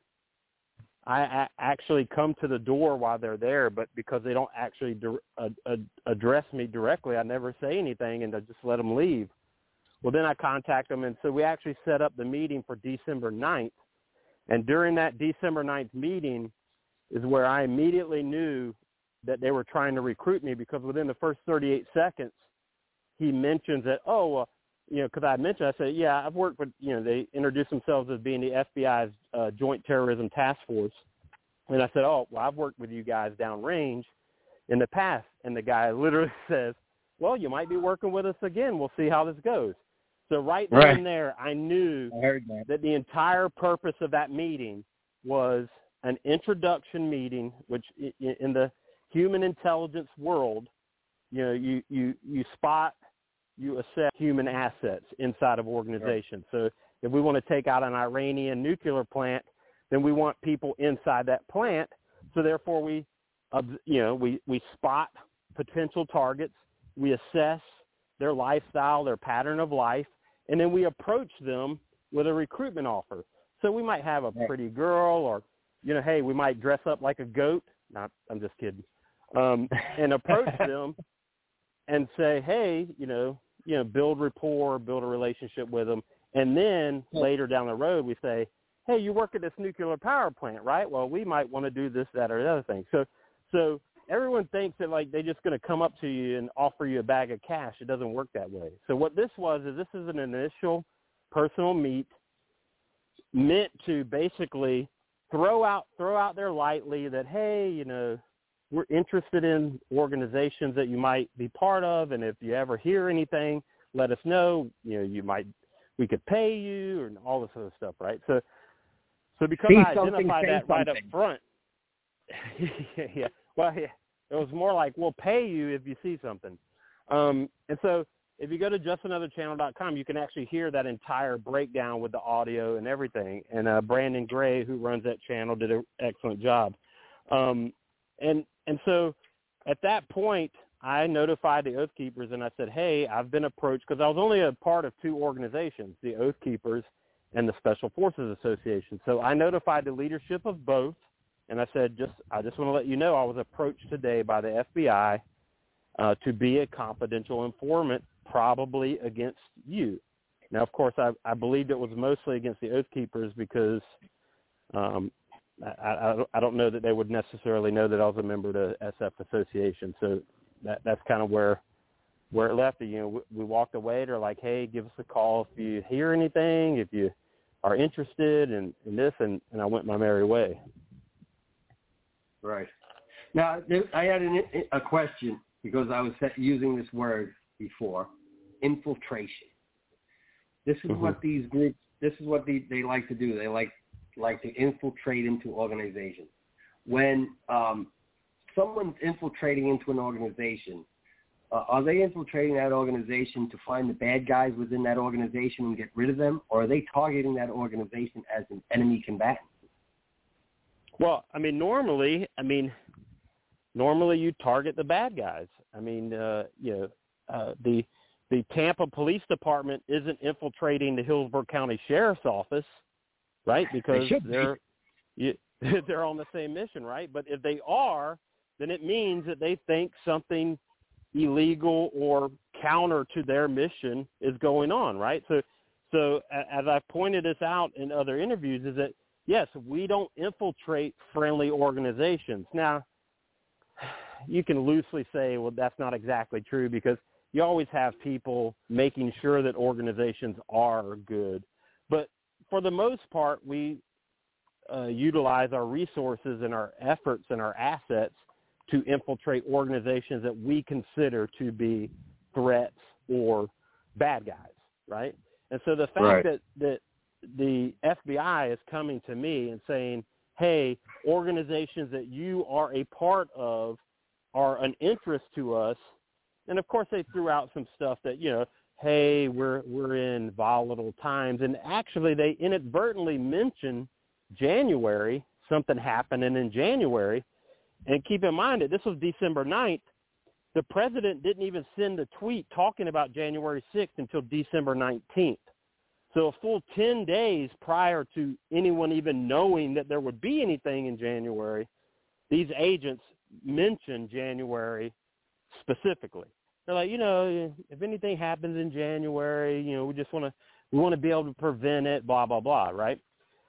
I a- actually come to the door while they're there, but because they don't actually di- uh, uh, address me directly, I never say anything and I just let them leave. Well, then I contact them, and so we actually set up the meeting for December ninth. And during that December ninth meeting is where I immediately knew that they were trying to recruit me, because within the first thirty-eight seconds, he mentions that, oh, well, you know, because I mentioned, I said, yeah, I've worked with, you know, they introduced themselves as being the F B I's uh, Joint Terrorism Task Force. And I said, oh, well, I've worked with you guys downrange in the past. And the guy literally says, well, you might be working with us again. We'll see how this goes. So right then Right. and there, I knew I heard that. that the entire purpose of that meeting was an introduction meeting, which in the human intelligence world, you know, you, you, you spot, you assess human assets inside of organizations. Right. So if we want to take out an Iranian nuclear plant, then we want people inside that plant. So therefore we, you know, we, we spot potential targets, we assess their lifestyle, their pattern of life, and then we approach them with a recruitment offer. So we might have a pretty girl, or, you know, hey, we might dress up like a goat. Not, I'm just kidding. Um, and approach them and say, hey, you know, you know, build rapport, build a relationship with them. And then later down the road, we say, hey, you work at this nuclear power plant, right? Well, we might want to do this, that, or the other thing. So, so everyone thinks that, like, they're just going to come up to you and offer you a bag of cash. It doesn't work that way. So what this was is this is an initial personal meet meant to basically throw out throw out there lightly that, hey, you know, we're interested in organizations that you might be part of, and if you ever hear anything, let us know. You know, you might we could pay you and all this other stuff, right? So, so because see I identified that right up front, yeah. Well, yeah, it was more like, we'll pay you if you see something. Um, and so if you go to just another channel dot com, you can actually hear that entire breakdown with the audio and everything. And uh, Brandon Gray, who runs that channel, did an excellent job. Um, and and so at that point, I notified the Oath Keepers, and I said, hey, I've been approached, because I was only a part of two organizations, the Oath Keepers and the Special Forces Association. So I notified the leadership of both. And I said, just I just want to let you know I was approached today by the F B I uh, to be a confidential informant, probably against you. Now, of course, I, I believed it was mostly against the Oath Keepers because um, I, I, I don't know that they would necessarily know that I was a member of the S F Association. So that that's kind of where where it left. You know, we, we walked away. They're like, hey, give us a call if you hear anything, if you are interested in, in this, and, and I went my merry way. Right. Now, I had an, a question because I was using this word before, infiltration. This is mm-hmm. what these groups, this is what they, they like to do. They like like to infiltrate into organizations. When um, someone's infiltrating into an organization, uh, are they infiltrating that organization to find the bad guys within that organization and get rid of them, or are they targeting that organization as an enemy combatant? Well, I mean, normally, I mean, normally you target the bad guys. I mean, uh, you know, uh, the the Tampa Police Department isn't infiltrating the Hillsborough County Sheriff's Office, right? Because they they're you, they're on the same mission, right? But if they are, then it means that they think something illegal or counter to their mission is going on, right? So, so as I've pointed this out in other interviews, is that, yes, we don't infiltrate friendly organizations. Now, you can loosely say, well, that's not exactly true, because you always have people making sure that organizations are good. But for the most part, we uh, utilize our resources and our efforts and our assets to infiltrate organizations that we consider to be threats or bad guys, right? And so the fact right. that, that the F B I is coming to me and saying, hey, organizations that you are a part of are an interest to us, and of course they threw out some stuff that, you know, hey, we're we're in volatile times, and actually they inadvertently mentioned January, something happening in January. And keep in mind that this was December ninth. The president didn't even send a tweet talking about January sixth until December nineteenth. So a full ten days prior to anyone even knowing that there would be anything in January, these agents mentioned January specifically. They're like, you know, if anything happens in January, you know, we just want to we want to be able to prevent it, blah, blah, blah, right?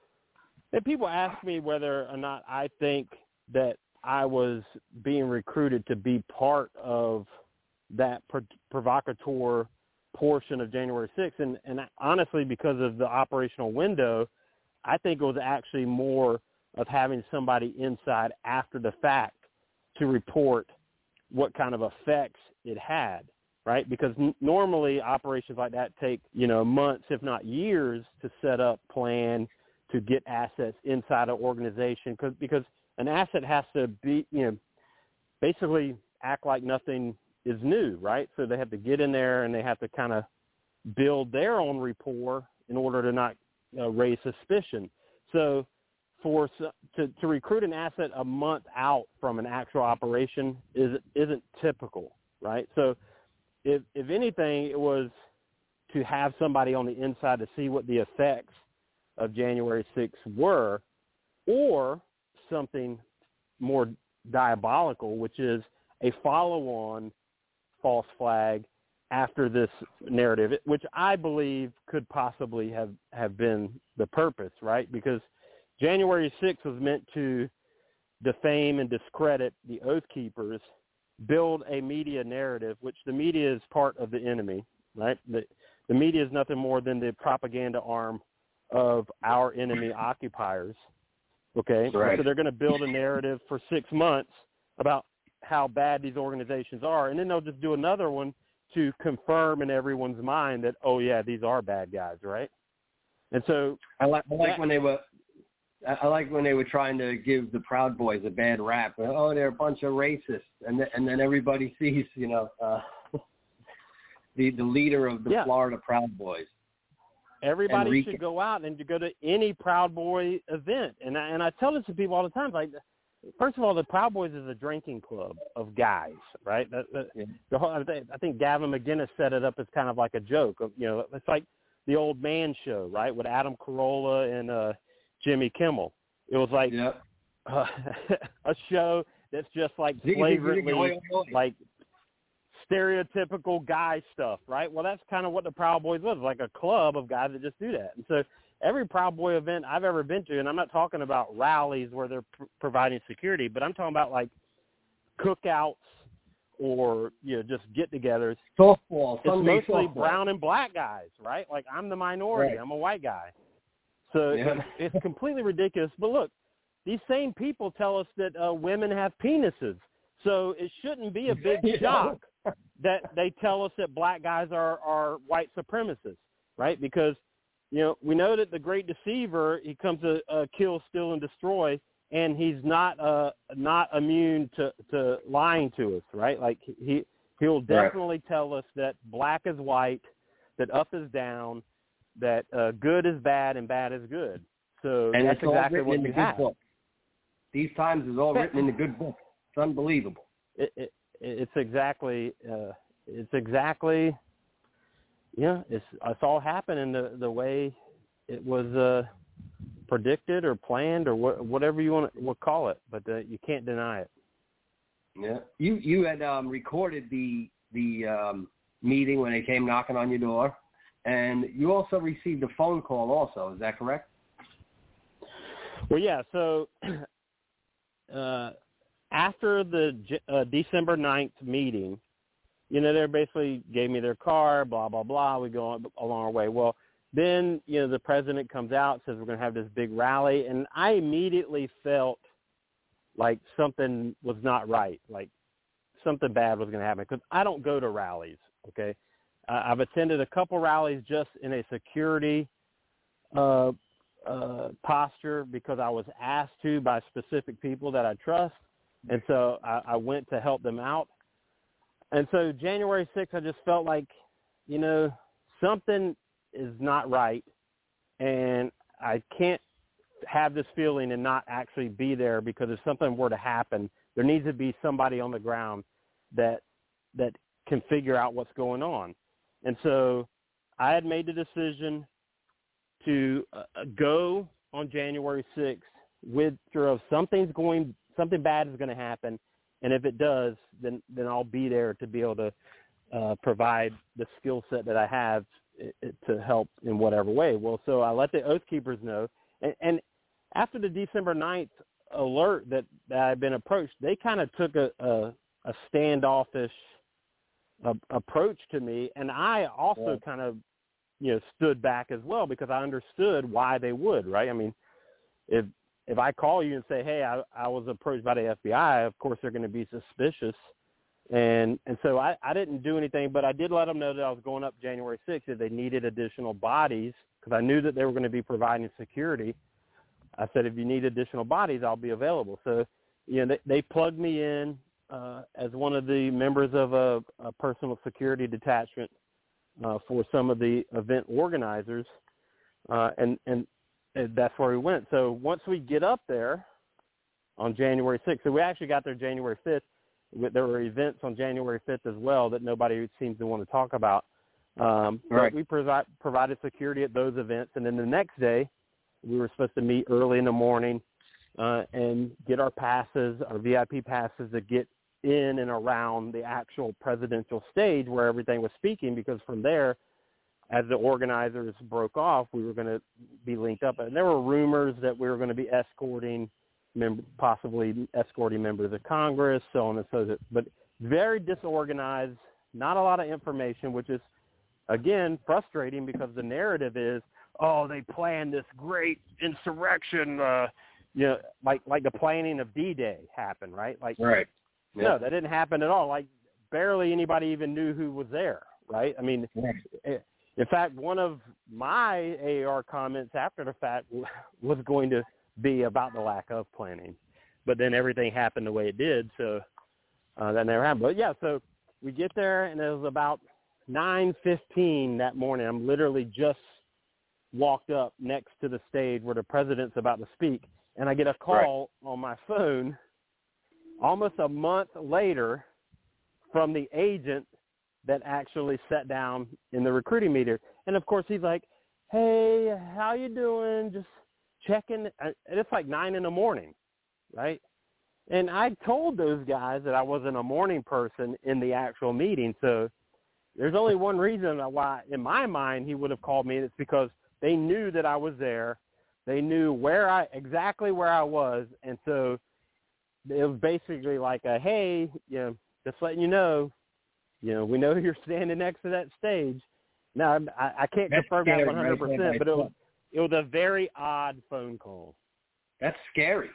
And people ask me whether or not I think that I was being recruited to be part of that pro- provocateur portion of January sixth. And, and honestly, because of the operational window, I think it was actually more of having somebody inside after the fact to report what kind of effects it had, right? Because n- normally operations like that take, you know, months, if not years, to set up, plan, to get assets inside an organization, cause, because an asset has to be, you know, basically act like nothing is new, right? So they have to get in there and they have to kind of build their own rapport in order to not uh, raise suspicion. So for to, to recruit an asset a month out from an actual operation is, isn't typical, right? So if, if anything, it was to have somebody on the inside to see what the effects of January sixth were, or something more diabolical, which is a follow-on false flag after this narrative, which I believe could possibly have, have been the purpose, right? Because January sixth was meant to defame and discredit the Oath Keepers, build a media narrative, which the media is part of the enemy, right? The, the media is nothing more than the propaganda arm of our enemy occupiers. Okay, right. So they're going to build a narrative for six months about how bad these organizations are, and then they'll just do another one to confirm in everyone's mind that, oh yeah, these are bad guys, right? And so I like I like that, when they were I like when they were trying to give the Proud Boys a bad rap. Oh, they're a bunch of racists, and then, and then everybody sees, you know, uh, the the leader of the yeah. Florida Proud Boys. Everybody Enrique. should go out and to go to any Proud Boy event. And I, and I tell this to people all the time. Like, first of all, the Proud Boys is a drinking club of guys, right? That, that, yeah. the whole, I, think, I think Gavin McInnes set it up as kind of like a joke. Of, you know, it's like the Old Man Show, right, with Adam Carolla and uh, Jimmy Kimmel. It was like yep. uh, a show that's just like flagrantly like stereotypical guy stuff, right? Well, that's kind of what the Proud Boys was, like a club of guys that just do that. And so every Proud Boy event I've ever been to, and I'm not talking about rallies where they're pr- providing security, but I'm talking about like cookouts or, you know, just get-togethers. Softball. It's Sunday mostly softball. brown and black guys, right? Like I'm the minority. Right. I'm a white guy. So yeah. it's, it's completely ridiculous. But look, these same people tell us that uh, women have penises. So it shouldn't be a big shock that they tell us that black guys are, are white supremacists, right? Because, you know, we know that the great deceiver, he comes to uh, kill, steal, and destroy, and he's not uh, not immune to, to lying to us, right? Like he, he'll definitely right. tell us that black is white, that up is down, that uh, good is bad and bad is good. So and that's it's all exactly written what in the you good have. book. These times is all written in the good book. It's unbelievable. It, it, it's exactly, uh, it's exactly, yeah, it's it's all happening the the way it was uh, predicted or planned or wh- whatever you want to call it, but uh, you can't deny it. Yeah, you you had um, recorded the the um, meeting when they came knocking on your door. And you also received a phone call also. Is that correct? Well, yeah. So uh, after the uh, December ninth meeting, you know, they basically gave me their car, blah, blah, blah. We go on, along our way. Well, then, you know, the president comes out, says we're going to have this big rally. And I immediately felt like something was not right, like something bad was going to happen, because I don't go to rallies, okay? Uh, I've attended a couple rallies just in a security uh, uh, posture because I was asked to by specific people that I trust, and so I, I went to help them out. And so January sixth, I just felt like, you know, something is not right, and I can't have this feeling and not actually be there, because if something were to happen, there needs to be somebody on the ground that that can figure out what's going on. And so I had made the decision to uh, go on January sixth with sure of something's going, something bad is going to happen, and if it does, then then I'll be there to be able to uh, provide the skill set that I have to help in whatever way. Well, so I let the Oath Keepers know, and, and after the December ninth alert that, that I'd been approached, they kind of took a, a, a standoffish uh, approach to me, and I also yeah. kind of, you know, stood back as well, because I understood why they would, right? I mean, if if I call you and say, hey, I, I was approached by the F B I, of course they're going to be suspicious. And and so I, I didn't do anything, but I did let them know that I was going up January sixth if they needed additional bodies, because I knew that they were going to be providing security. I said, if you need additional bodies, I'll be available. So, you know, they, they plugged me in uh, as one of the members of a, a personal security detachment uh, for some of the event organizers, uh, and, and and that's where we went. So once we get up there on January sixth, so we actually got there January fifth. There were events on January fifth as well that nobody seems to want to talk about. Um, right. But we provi- provided security at those events. And then the next day, we were supposed to meet early in the morning uh, and get our passes, our V I P passes, to get in and around the actual presidential stage where everything was speaking, because from there, as the organizers broke off, we were going to be linked up. And there were rumors that we were going to be escorting Member, possibly escorting members of Congress, so on and so forth. But very disorganized, not a lot of information, which is, again, frustrating, because the narrative is, oh, they planned this great insurrection, uh, you know, like like the planning of D-Day happened, right? Like, right. No, yeah. that didn't happen at all. Like, barely anybody even knew who was there, right? I mean, right. in fact, one of my A A R comments after the fact was going to be about the lack of planning, but then everything happened the way it did, so uh, that never happened. But yeah, so we get there, and it was about nine fifteen that morning. I'm literally just walked up next to the stage where the president's about to speak, and I get a call right. on my phone almost a month later from the agent that actually sat down in the recruiting meeting. And of course he's like, hey, how you doing? Just checking. And it's like nine in the morning, right? And I told those guys that I wasn't a morning person in the actual meeting. So there's only one reason why, in my mind, he would have called me. And it's because they knew that I was there. They knew where I, exactly where I was. And so it was basically like a, hey, you know, just letting you know, you know, we know you're standing next to that stage. Now, I, I can't That's confirm scary, that one hundred percent, right? but it was, it was a very odd phone call. That's scary.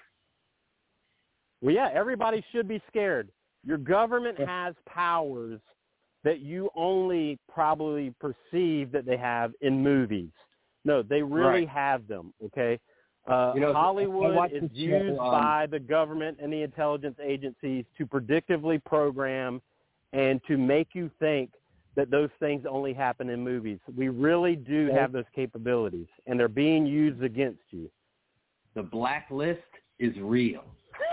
Well, yeah, everybody should be scared. Your government has powers that you only probably perceive that they have in movies. No, they really right. have them, okay? Uh, you know, Hollywood is used show, um, by the government and the intelligence agencies to predictively program and to make you think that those things only happen in movies. We really do have those capabilities, and they're being used against you. The blacklist is real.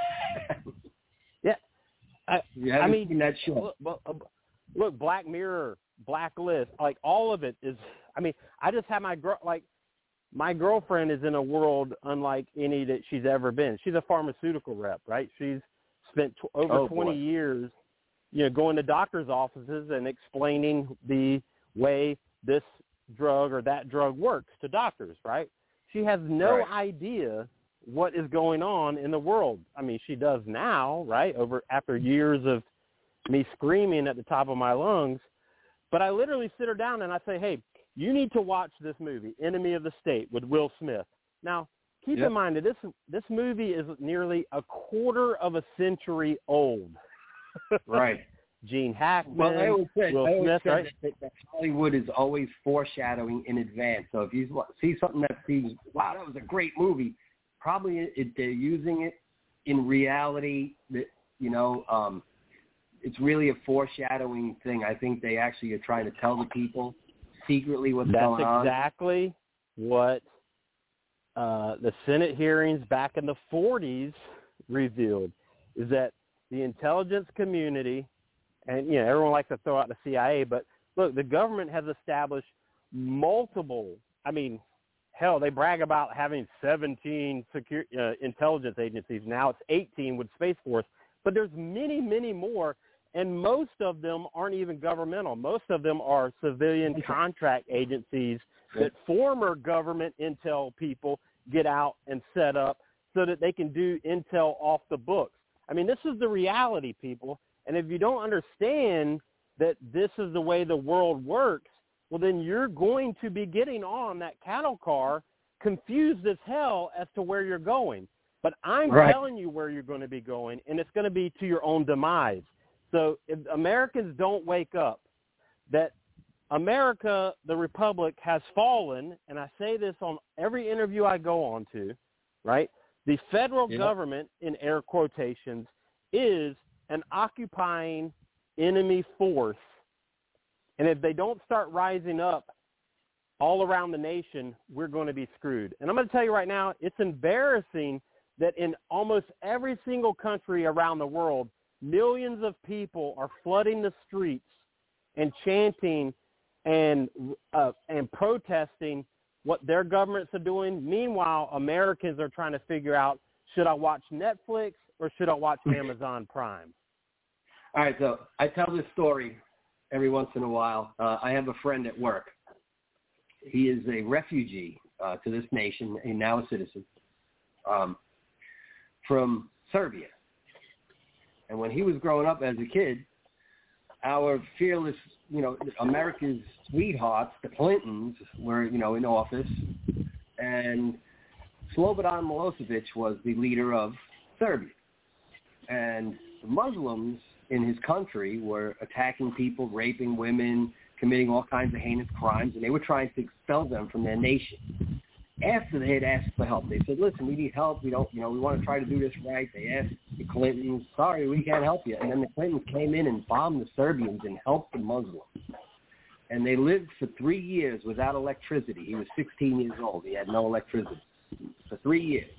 yeah. I, you haven't I mean, seen that show. Look, look, Black Mirror, Blacklist, like all of it is, I mean, I just have my, girl, like, my girlfriend is in a world unlike any that she's ever been. She's a pharmaceutical rep, right? She's spent t- over oh, twenty boy. years you know, going to doctor's offices and explaining the way this drug or that drug works to doctors, right? She has no right. idea what is going on in the world. I mean, she does now, right, over after years of me screaming at the top of my lungs. But I literally sit her down and I say, hey, you need to watch this movie, Enemy of the State, with Will Smith. Now, keep yep. in mind that this this movie is nearly a quarter of a century old. Right. Gene Hackman, well, I always said, Will I always Smith, said right? that, that Hollywood is always foreshadowing in advance. So if you see something that seems, wow, that was a great movie, probably it, they're using it in reality. That you know, um, it's really a foreshadowing thing. I think they actually are trying to tell the people secretly what's That's going on. That's exactly what uh, the Senate hearings back in the forties revealed, is that the intelligence community, and, you know, everyone likes to throw out the C I A, but look, the government has established multiple, I mean, hell, they brag about having seventeen secure, uh, intelligence agencies. Now it's eighteen with Space Force, but there's many, many more, and most of them aren't even governmental. Most of them are civilian contract agencies that former government intel people get out and set up so that they can do intel off the books. I mean, this is the reality, people. And if you don't understand that this is the way the world works, well, then you're going to be getting on that cattle car confused as hell as to where you're going. But I'm right. telling you where you're going to be going, and it's going to be to your own demise. So if Americans don't wake up, that America, the Republic, has fallen, and I say this on every interview I go on to, right? The federal yep. government, in air quotations, is an occupying enemy force. And if they don't start rising up all around the nation, we're going to be screwed. And I'm going to tell you right now, it's embarrassing that in almost every single country around the world, millions of people are flooding the streets and chanting and uh, and protesting what their governments are doing. Meanwhile, Americans are trying to figure out, should I watch Netflix or should I watch Amazon Prime? All right, so I tell this story every once in a while. Uh, I have a friend at work. He is a refugee uh, to this nation, and now a citizen, um, from Serbia. And when he was growing up as a kid, our fearless, you know, America's sweethearts, the Clintons, were, you know, in office. And Slobodan Milosevic was the leader of Serbia. And the Muslims in his country were attacking people, raping women, committing all kinds of heinous crimes, and they were trying to expel them from their nation. After they had asked for help, they said, listen, we need help. We don't, you know, we want to try to do this right. They asked the Clintons, sorry, we can't help you. And then the Clintons came in and bombed the Serbians and helped the Muslims. And they lived for three years without electricity. He was sixteen years old. He had no electricity for three years.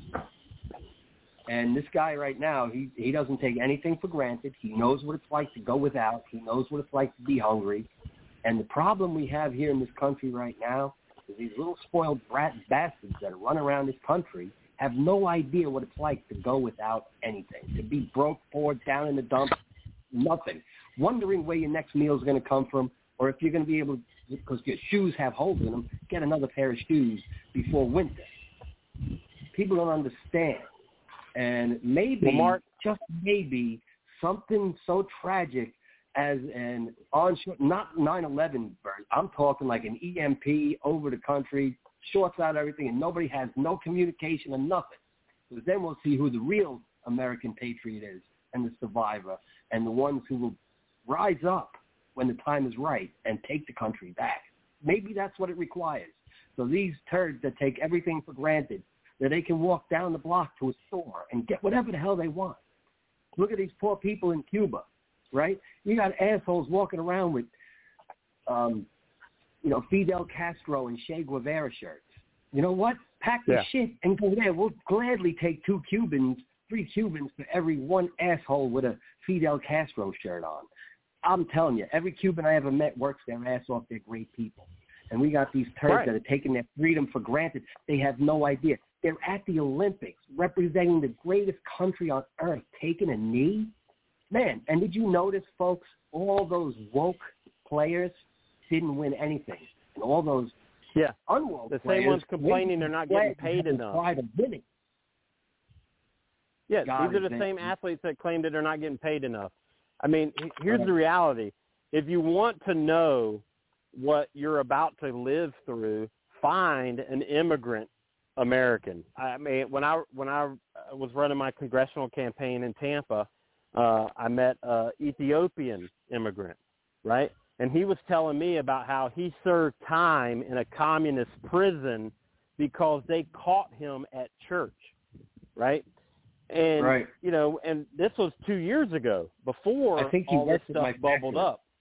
And this guy right now, he, he doesn't take anything for granted. He knows what it's like to go without. He knows what it's like to be hungry. And the problem we have here in this country right now is these little spoiled brat bastards that run around this country have no idea what it's like to go without anything, to be broke, poor, down in the dumps, nothing, wondering where your next meal is going to come from, or if you're going to be able to, because your shoes have holes in them, get another pair of shoes before winter. People don't understand. And maybe, well, Mark, just maybe, something so tragic as an onshore, not nine eleven, Bert. I'm talking like an E M P over the country, shorts out everything, and nobody has no communication or nothing. Because then we'll see who the real American patriot is and the survivor and the ones who will rise up when the time is right and take the country back. Maybe that's what it requires. So these turds that take everything for granted, that they can walk down the block to a store and get whatever the hell they want. Look at these poor people in Cuba, right? You got assholes walking around with, um, you know, Fidel Castro and Che Guevara shirts. You know what? Pack the yeah. shit and go there. We'll gladly take two Cubans, three Cubans for every one asshole with a Fidel Castro shirt on. I'm telling you, every Cuban I ever met works their ass off. They're great people. And we got these turds right. that are taking their freedom for granted. They have no idea. They're at the Olympics representing the greatest country on earth, taking a knee. Man, and did you notice, folks, all those woke players didn't win anything. And all those yeah. unwoke the players. same ones complaining they're not getting paid enough. Pride of winning. Yeah, God, these are the same athletes that claim that they're not getting paid enough. I mean, here's the reality. If you want to know what you're about to live through, find an immigrant American. I mean, when I when I was running my congressional campaign in Tampa, uh, I met an Ethiopian immigrant, right? And he was telling me about how he served time in a communist prison because they caught him at church, right? And, right. you know, and this was two years ago, before I think he all this worked with stuff my bubbled factory. up.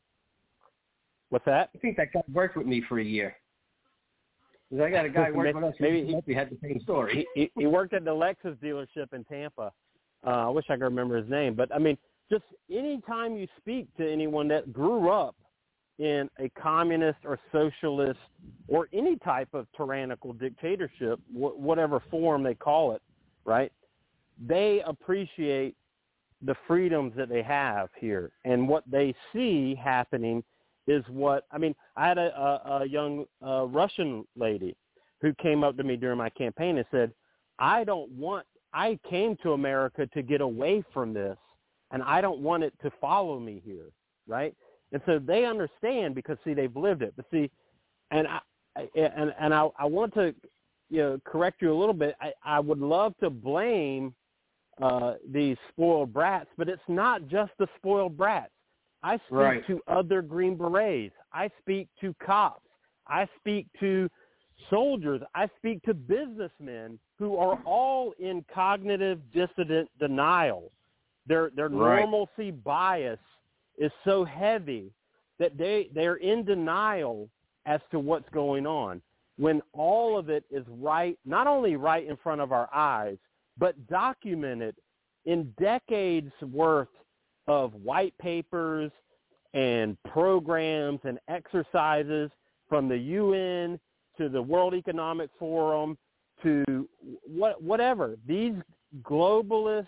What's that? I think that guy worked with me for a year. Because I got a guy working with us Maybe he, he had the same story. He, he worked at the Lexus dealership in Tampa. Uh, I wish I could remember his name. But, I mean, just any time you speak to anyone that grew up in a communist or socialist or any type of tyrannical dictatorship, wh- whatever form they call it, right, they appreciate the freedoms that they have here. And what they see happening is what, I mean, I had a, a, a young uh, Russian lady who came up to me during my campaign and said, I don't want, I came to America to get away from this, and I don't want it to follow me here, right? And so they understand because, see, they've lived it. But, see, and I, and, and I, I want to, you know, correct you a little bit. I, I would love to blame uh, these spoiled brats, but it's not just the spoiled brats. I speak right. to other Green Berets. I speak to cops. I speak to soldiers. I speak to businessmen who are all in cognitive dissident denial. Their their right. normalcy bias is so heavy that they, they're in denial as to what's going on, when all of it is right, not only right in front of our eyes, but documented in decades worth of white papers and programs and exercises from the U N to the World Economic Forum to what, whatever. These globalist,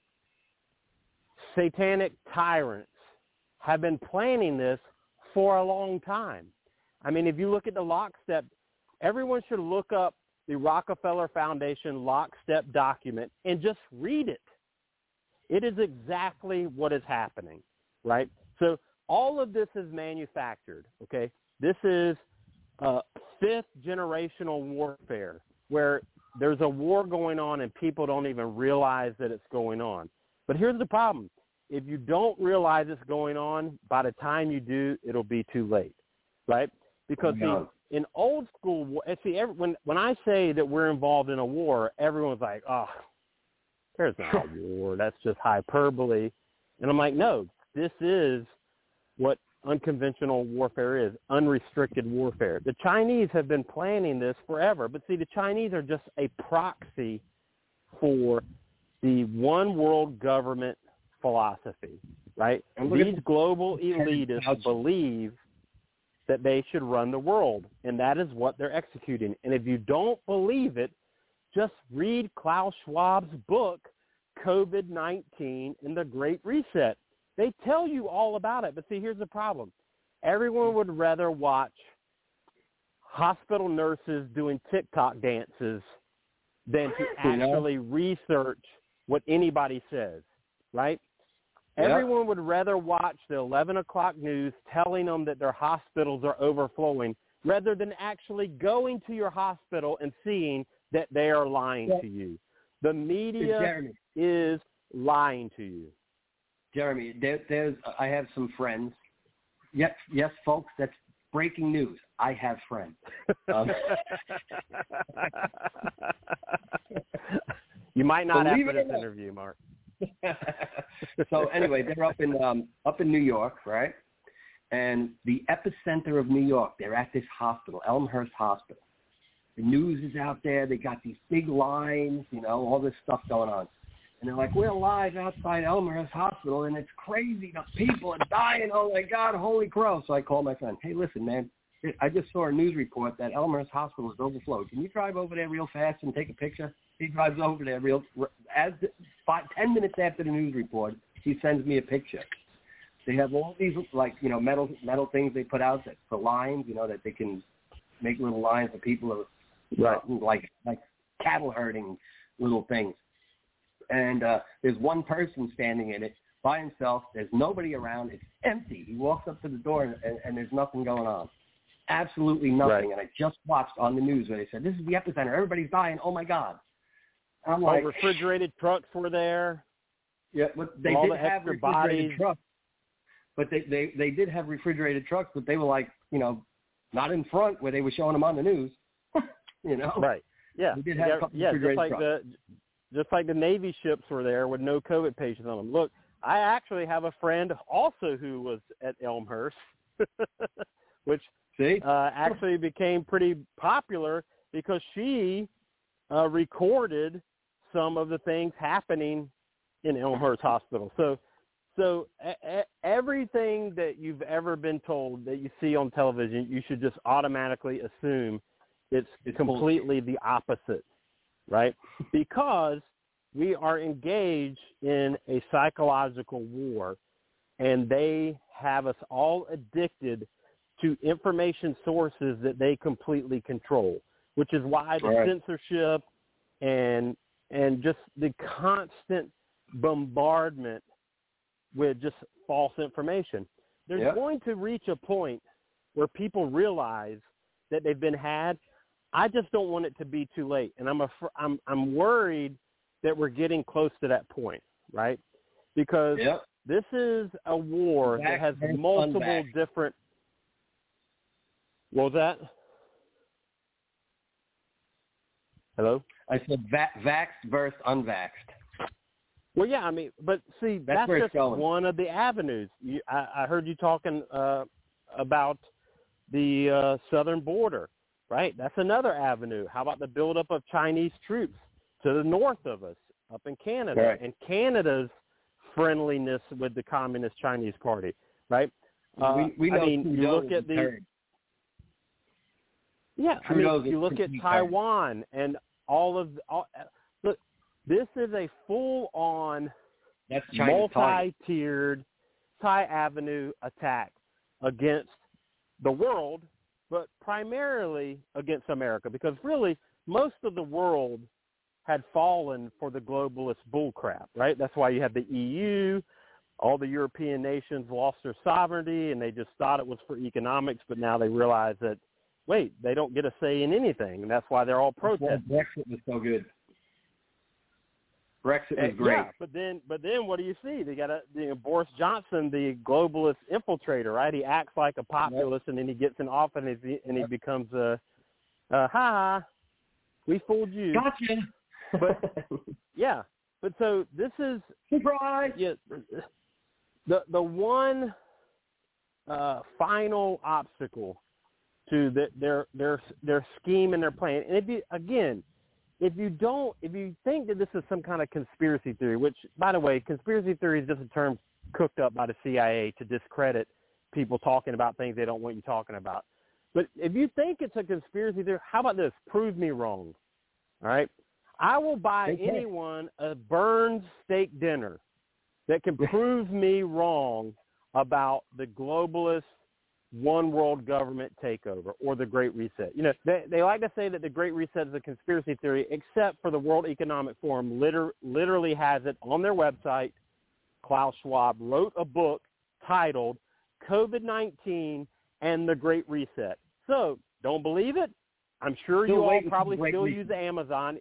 satanic tyrants have been planning this for a long time. I mean, if you look at the lockstep, everyone should look up the Rockefeller Foundation lockstep document and just read it. It is exactly what is happening, right? So all of this is manufactured, okay? This is uh, fifth generational warfare where there's a war going on and people don't even realize that it's going on. But here's the problem. If you don't realize it's going on, by the time you do, it'll be too late, right? Because no. see, in old school, see, every, when when I say that we're involved in a war, everyone's like, "Oh, there's not a war. That's just hyperbole." And I'm like, "No, this is what unconventional warfare is, unrestricted warfare. The Chinese have been planning this forever, but see, the Chinese are just a proxy for the one world government philosophy, right? These global elitists believe that they should run the world, and that is what they're executing. And if you don't believe it, just read Klaus Schwab's book, COVID nineteen and the Great Reset. They tell you all about it. But see, here's the problem. Everyone would rather watch hospital nurses doing TikTok dances than to actually you know? research what anybody says, right? Yep. Everyone would rather watch the eleven o'clock news telling them that their hospitals are overflowing rather than actually going to your hospital and seeing that they are lying yep. to you. The media Jeremy. is lying to you. Jeremy, there, there's I have some friends. Yes, yes, folks, that's breaking news. I have friends. Um, you might not Believe after this not. interview, Mark. So anyway, they're up in um, up in New York, right? And the epicenter of New York, they're at this hospital, Elmhurst Hospital. The news is out there. They got these big lines, you know, all this stuff going on. And they're like, we're live outside Elmhurst Hospital, and it's crazy. The people are dying. Oh, my God, holy crow. So I call my friend, hey, listen, man, I just saw a news report that Elmhurst Hospital is overflowed. Can you drive over there real fast and take a picture? He drives over there real as five, ten minutes after the news report. He She sends me a picture. They have all these, like, you know, metal metal things they put out that for lines, you know, that they can make little lines for people who are right. like like cattle herding little things. And uh, there's one person standing in it by himself. There's nobody around. It's empty. He walks up to the door, and, and, and there's nothing going on. Absolutely nothing. Right. And I just watched on the news where they said, this is the epicenter. Everybody's dying. Oh, my God. I'm like, oh, refrigerated trucks were there. Yeah, but they all did the have refrigerated bodies. trucks. But they, they, they did have refrigerated trucks, but they were like, you know, not in front where they were showing them on the news. you know? Right. Yeah. We did have yeah, a couple yeah refrigerated just like trucks. the just like the Navy ships were there with no COVID patients on them. Look, I actually have a friend also who was at Elmhurst, which See? Uh, actually became pretty popular because she uh, recorded some of the things happening in Elmhurst Hospital. So, so a- a- everything that you've ever been told that you see on television, you should just automatically assume it's, it's completely the opposite, right? Because we are engaged in a psychological war, and they have us all addicted to information sources that they completely control, which is why the right. censorship and and just the constant bombardment with just false information. There's yep. going to reach a point where people realize that they've been had. I just don't want it to be too late, and I'm a, I'm I'm worried that we're getting close to that point, right? Because yep. this is a war Vax that has versus multiple unvaxxed. different. What was that? Hello? I said va- vaxxed versus unvaxxed. Well, yeah, I mean, but see, that's, that's where just it's going. one of the avenues. You, I, I heard you talking uh, about the uh, southern border, right? That's another avenue. How about the buildup of Chinese troops to the north of us, up in Canada, right. and Canada's friendliness with the Communist Chinese Party, right? Uh, we, we know I mean, you look at the third. yeah. Trudeau's I mean, you look at Taiwan and all of the, all, look. This is a full-on, That's multi-tiered, multi-avenue attack against the world, but primarily against America, because really most of the world had fallen for the globalist bullcrap, right? That's why you have the E U. All the European nations lost their sovereignty, and they just thought it was for economics, but now they realize that, wait, they don't get a say in anything, and that's why they're all protesting. Brexit was so good. Brexit was great. Yeah, but then, but then, what do you see? They got a you know, Boris Johnson, the globalist infiltrator, right? He acts like a populist, yep. and then he gets in office, and he, and he yep. becomes a, uh, ha, we fooled you. Gotcha. But yeah, but so this is surprise. Yeah, the the one uh, final obstacle to the, their their their scheme and their plan, and if you, again. If you don't, if you think that this is some kind of conspiracy theory, which, by the way, conspiracy theory is just a term cooked up by the C I A to discredit people talking about things they don't want you talking about. But if you think it's a conspiracy theory, how about this? Prove me wrong. All right? I will buy okay. anyone a Burns steak dinner that can prove me wrong about the globalist one world government takeover or the Great Reset. You know, they, they like to say that the Great Reset is a conspiracy theory, except for the World Economic Forum liter, literally has it on their website. Klaus Schwab wrote a book titled COVID nineteen and the Great Reset. So, don't believe it? I'm sure still you all probably still reset. use Amazon.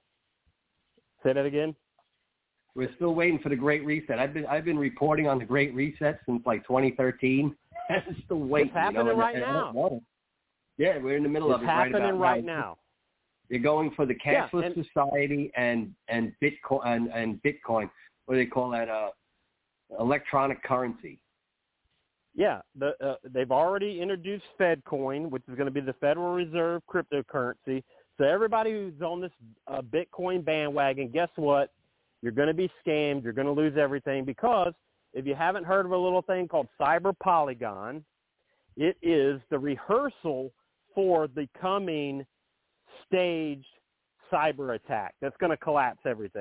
Say that again? We're still waiting for the Great Reset. I've been I've been reporting on the Great Reset since like twenty thirteen. I'm still waiting. It's happening you know, right and, now. And yeah, we're in the middle it's of it happening right about right now. now. They're going for the cashless yeah, and, society and and Bitcoin and, and Bitcoin. What do they call that? Uh, electronic currency. Yeah, the, uh, they've already introduced FedCoin, which is going to be the Federal Reserve cryptocurrency. So everybody who's on this uh, Bitcoin bandwagon, guess what? You're going to be scammed. You're going to lose everything because if you haven't heard of a little thing called Cyber Polygon, it is the rehearsal for the coming staged cyber attack that's going to collapse everything.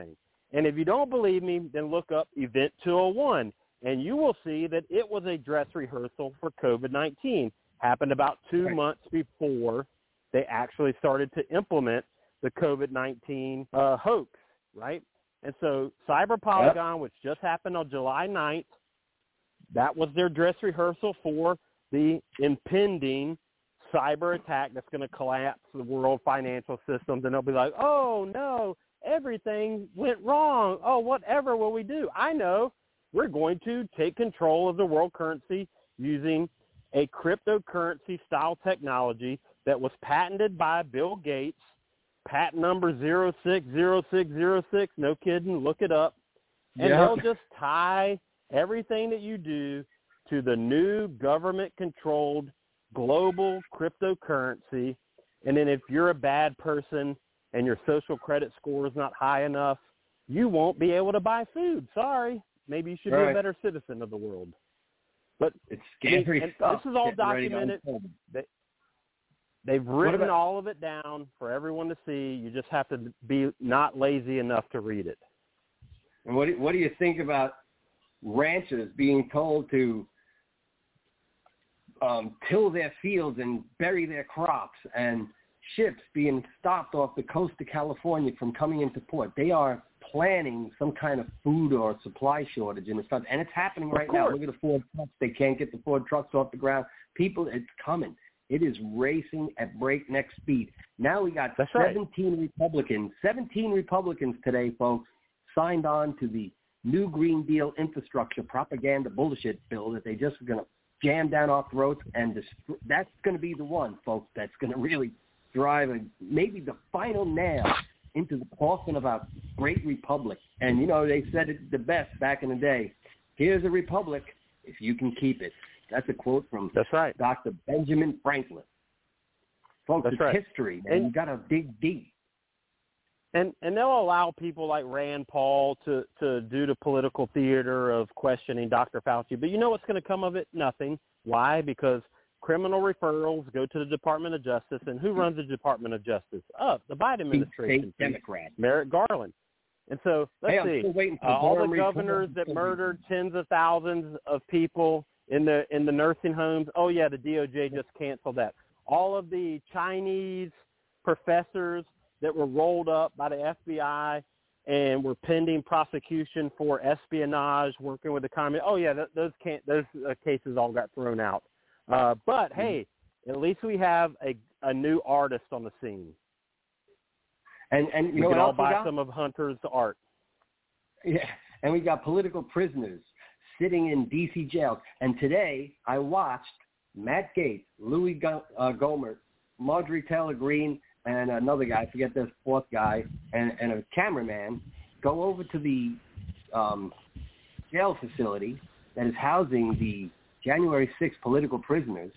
And if you don't believe me, then look up Event two oh one, and you will see that it was a dress rehearsal for COVID nineteen. Happened about two Right. months before they actually started to implement the COVID nineteen uh, hoax, right? And so Cyber Polygon, yep. which just happened on July ninth, that was their dress rehearsal for the impending cyber attack that's going to collapse the world financial systems. And they'll be like, oh, no, everything went wrong. Oh, whatever will we do? I know. We're going to take control of the world currency using a cryptocurrency-style technology that was patented by Bill Gates, patent number zero six zero six zero six, no kidding, look it up. And yeah. they'll just tie everything that you do to the new government-controlled global cryptocurrency. And then if you're a bad person and your social credit score is not high enough, you won't be able to buy food. Sorry. Maybe you should right. be a better citizen of the world. But it's scary and stuff. This is all documented. They, they've written about, all of it down for everyone to see. You just have to be not lazy enough to read it. And what do, what do you think about ranchers being told to um, till their fields and bury their crops, and ships being stopped off the coast of California from coming into port? They are planning some kind of food or supply shortage and stuff, and it's happening right now. Look at the Ford trucks. They can't get the Ford trucks off the ground. People, it's coming. It is racing at breakneck speed. Now we got That's seventeen right. Republicans, seventeen Republicans today, folks, signed on to the new Green Deal infrastructure propaganda bullshit bill that they just are going to jam down our throats, and this, that's going to be the one, folks, that's going to really drive a, maybe the final nail into the coffin of our great republic. And, you know, they said it the best back in the day. Here's a republic if you can keep it. That's a quote from That's right. Doctor Benjamin Franklin. Folks, That's it's right. history, and you got to dig deep. And and they'll allow people like Rand Paul to, to do the political theater of questioning Doctor Fauci. But you know what's going to come of it? Nothing. Why? Because criminal referrals go to the Department of Justice. And who runs the Department of Justice? Oh, the Biden administration. State Democrat. Merrick Garland. And so let's hey, I'm see. still waiting for Uh, all the Durham governors that murdered tens of thousands of people in the in the nursing homes. Oh, yeah, the D O J just canceled that. All of the Chinese professors that were rolled up by the F B I and were pending prosecution for espionage, working with the communist. Oh yeah, th- those can't, those uh, cases all got thrown out. Uh, but hey, at least we have a, a new artist on the scene. And and you we know can what all else we buy got? some of Hunter's art. Yeah, and we got political prisoners sitting in D C jails. And today I watched Matt Gaetz, Louis Go- uh, Gohmert, Marjorie Taylor Greene, and another guy, I forget this fourth guy, and, and a cameraman go over to the um, jail facility that is housing the January sixth political prisoners.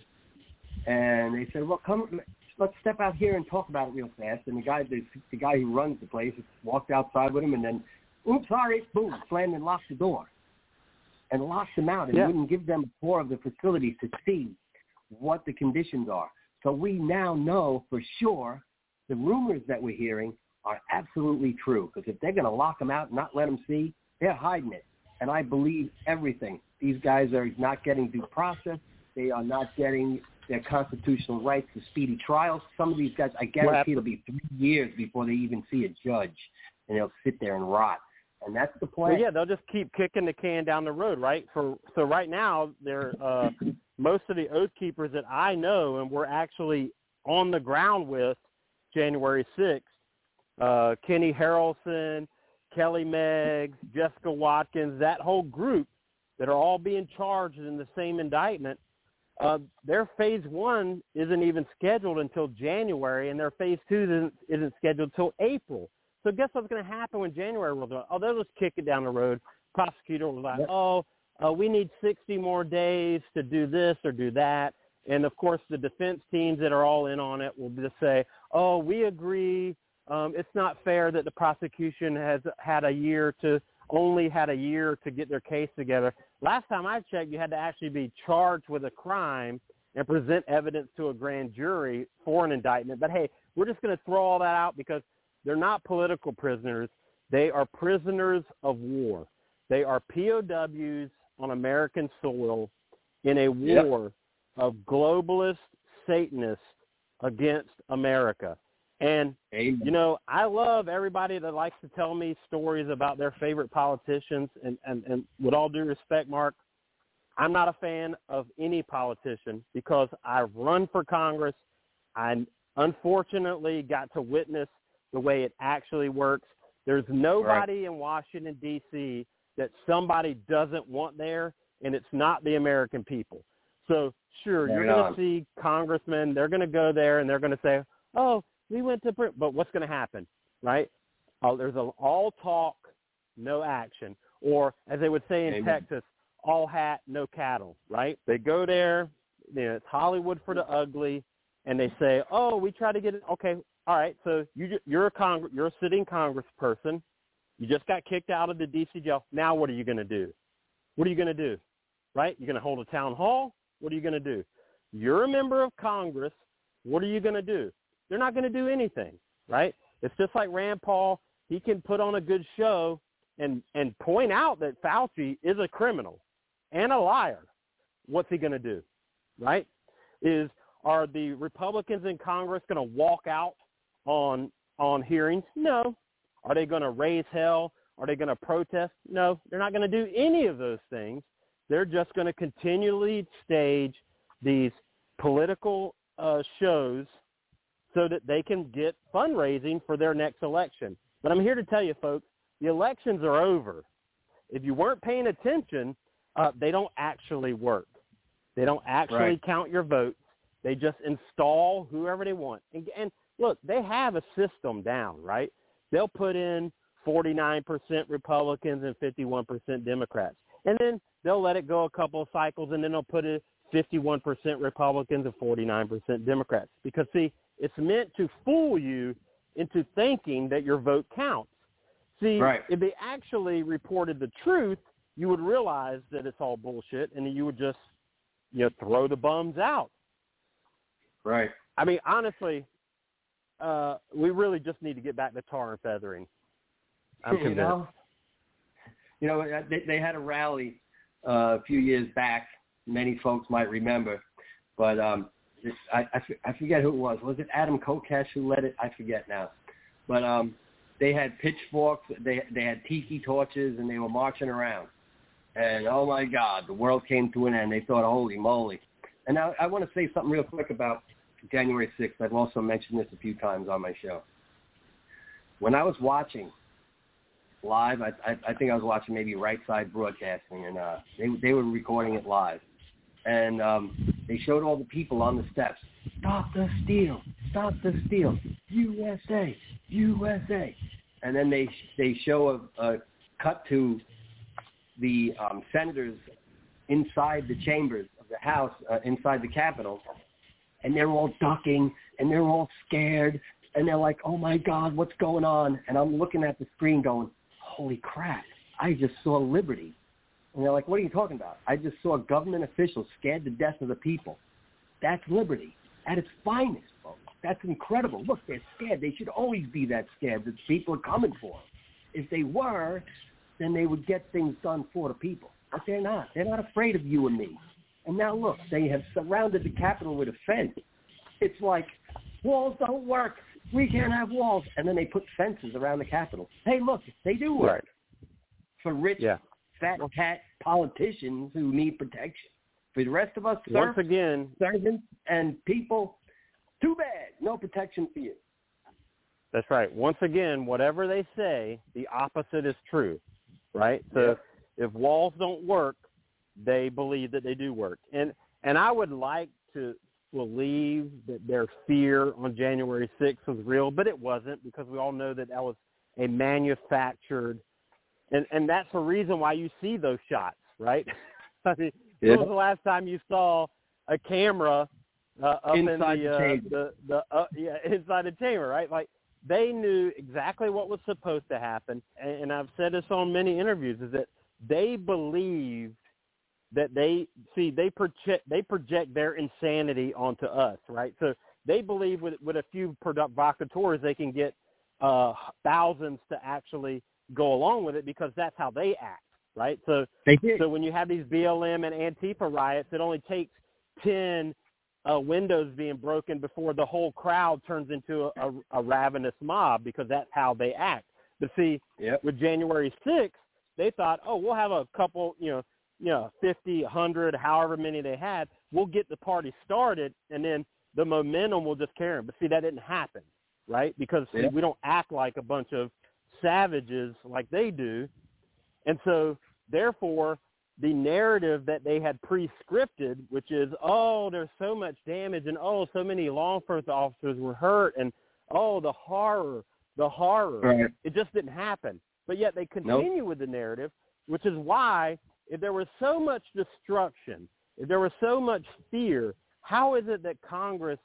And they said, well, come, let's step out here and talk about it real fast. And the guy, the, the guy who runs the place walked outside with him and then, oops, sorry, boom, slammed and locked the door. And locked them out and yeah. wouldn't give them a tour of the facility to see what the conditions are. So we now know for sure the rumors that we're hearing are absolutely true, because if they're going to lock them out and not let them see, they're hiding it. And I believe everything. These guys are not getting due process. They are not getting their constitutional rights to speedy trials. Some of these guys, I guarantee it'll be three years before they even see a judge, and they'll sit there and rot. And that's the plan. Well, yeah, they'll just keep kicking the can down the road, right? For so right now, they're uh, most of the Oath Keepers that I know and we're actually on the ground with January sixth, uh, Kenny Harrelson, Kelly Meggs, Jessica Watkins, that whole group that are all being charged in the same indictment, uh, their phase one isn't even scheduled until January, and their phase two isn't, isn't scheduled until April. So guess what's going to happen when January rolls around? Oh, they'll just kick it down the road. Prosecutor will be like, oh, uh, we need sixty more days to do this or do that. And, of course, the defense teams that are all in on it will just say, oh, we agree. Um, it's not fair that the prosecution has had a year to only had a year to get their case together. Last time I checked, you had to actually be charged with a crime and present evidence to a grand jury for an indictment. But, hey, we're just going to throw all that out because they're not political prisoners. They are prisoners of war. They are P O Ws on American soil in a war yep. of globalist Satanists against America. And, Amen. you know, I love everybody that likes to tell me stories about their favorite politicians. And, and, and with all due respect, Mark, I'm not a fan of any politician because I've run for Congress. I unfortunately got to witness the way it actually works. There's nobody right. in Washington, D C that somebody doesn't want there, and it's not the American people. So, sure, you're going to see congressmen. They're going to go there, and they're going to say, oh, we went to – but what's going to happen, right? Uh, there's a, all talk, no action. Or, as they would say in Amen. Texas, all hat, no cattle, right? They go there, you know, it's Hollywood for the ugly, and they say, oh, we try to get it. Okay, all right, so you, you're a Congress, you're a sitting congressperson. You just got kicked out of the D C jail. Now what are you going to do? What are you going to do, right? You're going to hold a town hall? What are you going to do? You're a member of Congress. What are you going to do? They're not going to do anything, right? It's just like Rand Paul. He can put on a good show and, and point out that Fauci is a criminal and a liar. What's he going to do, right? Is are the Republicans in Congress going to walk out on on hearings? No. Are they going to raise hell? Are they going to protest? No, they're not going to do any of those things. They're just going to continually stage these political uh, shows so that they can get fundraising for their next election. But I'm here to tell you, folks, the elections are over. If you weren't paying attention, uh, they don't actually work. They don't actually right. count your votes. They just install whoever they want. And, and look, they have a system down, right? They'll put in forty-nine percent Republicans and fifty-one percent Democrats. And then they'll let it go a couple of cycles, and then they'll put in fifty-one percent Republicans and forty-nine percent Democrats. Because, see, it's meant to fool you into thinking that your vote counts. See, right. if they actually reported the truth, you would realize that it's all bullshit, and you would just, you know, throw the bums out. Right. I mean, honestly, uh, we really just need to get back to tar and feathering. I'm convinced. You know, you know they, they had a rally uh, a few years back. Many folks might remember, but um, I, I, I forget who it was. Was it Adam Kokesh who led it? I forget now. But um, they had pitchforks, they they had tiki torches, and they were marching around. And, oh, my God, the world came to an end. They thought, holy moly. And now I want to say something real quick about January sixth. I've also mentioned this a few times on my show. When I was watching live, I, I, I think I was watching maybe Right Side Broadcasting, and uh, they, they were recording it live. And um, they showed all the people on the steps. Stop the steal. Stop the steal. U S A. U S A. And then they they show a, a cut to the um, senators inside the chambers of the House, uh, inside the Capitol, and they're all ducking, and they're all scared, and they're like, oh, my God, what's going on? And I'm looking at the screen going, holy crap, I just saw liberty. And they're like, what are you talking about? I just saw government officials scared to death of the people. That's liberty at its finest, folks. That's incredible. Look, they're scared. They should always be that scared that people are coming for them. If they were, then they would get things done for the people. But they're not. They're not afraid of you and me. And now, look, they have surrounded the Capitol with a fence. It's like, walls don't work. We can't have walls. And then they put fences around the Capitol. Hey, look, they do work. Right. For rich, yeah. fat cat politicians who need protection. For the rest of us, once again, servants and people, too bad. No protection for you. That's right. Once again, whatever they say, the opposite is true, right? So yeah. if walls don't work, they believe that they do work. And and I would like to believe that their fear on January sixth was real, but it wasn't, because we all know that that was a manufactured, and, and that's the reason why you see those shots, right? I mean, yeah. When was the last time you saw a camera uh, up inside in the, the uh, chamber? the, the uh, yeah, inside the chamber, right? Like, they knew exactly what was supposed to happen, and, and I've said this on many interviews, is that they believed that they see they project they project their insanity onto us, right? So they believe with with a few provocateurs they can get uh, thousands to actually go along with it because that's how they act, right? So, they did. so when you have these B L M and Antifa riots, it only takes ten uh, windows being broken before the whole crowd turns into a, a, a ravenous mob because that's how they act. But see, yep. with January sixth, they thought, oh, we'll have a couple, you know, you know, fifty, one hundred, however many they had. We'll get the party started, and then the momentum will just carry them. But see, that didn't happen, right? Because see, yep. we don't act like a bunch of savages like they do. And so, therefore, the narrative that they had pre-scripted, which is, oh, there's so much damage, and oh, so many law enforcement officers were hurt, and oh, the horror, the horror. Right. It just didn't happen. But yet they continue nope. with the narrative, which is why if there was so much destruction, if there was so much fear, how is it that Congress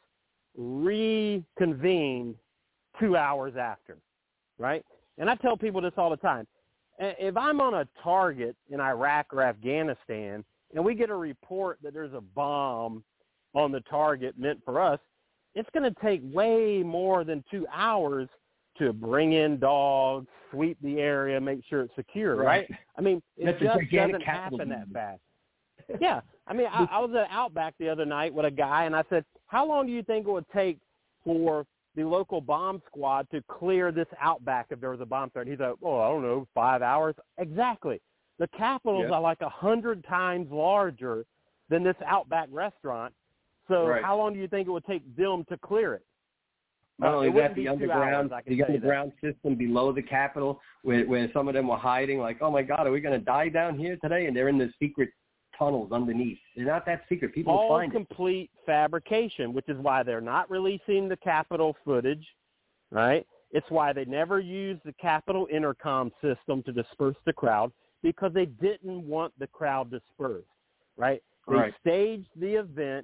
reconvened two hours after, right? And I tell people this all the time. If I'm on a target in Iraq or Afghanistan and we get a report that there's a bomb on the target meant for us, it's going to take way more than two hours to bring in dogs, sweep the area, make sure it's secure, right? right? I mean, it That's just doesn't happen that fast. Yeah. I mean, I, I was at Outback the other night with a guy, and I said, how long do you think it would take for the local bomb squad to clear this Outback if there was a bomb threat? He's like, oh, I don't know, five hours. Exactly. The Capitals yep. are like a hundred times larger than this Outback restaurant. So right. how long do you think it would take them to clear it? Not only uh, that, the underground, hours, the underground system below the Capitol, where, where some of them were hiding, like, oh my God, are we going to die down here today? And they're in the secret tunnels underneath. They're not that secret. People All will find complete it. Fabrication, which is why they're not releasing the Capitol footage, right? It's why they never used the Capitol intercom system to disperse the crowd, because they didn't want the crowd dispersed, right? They right. staged the event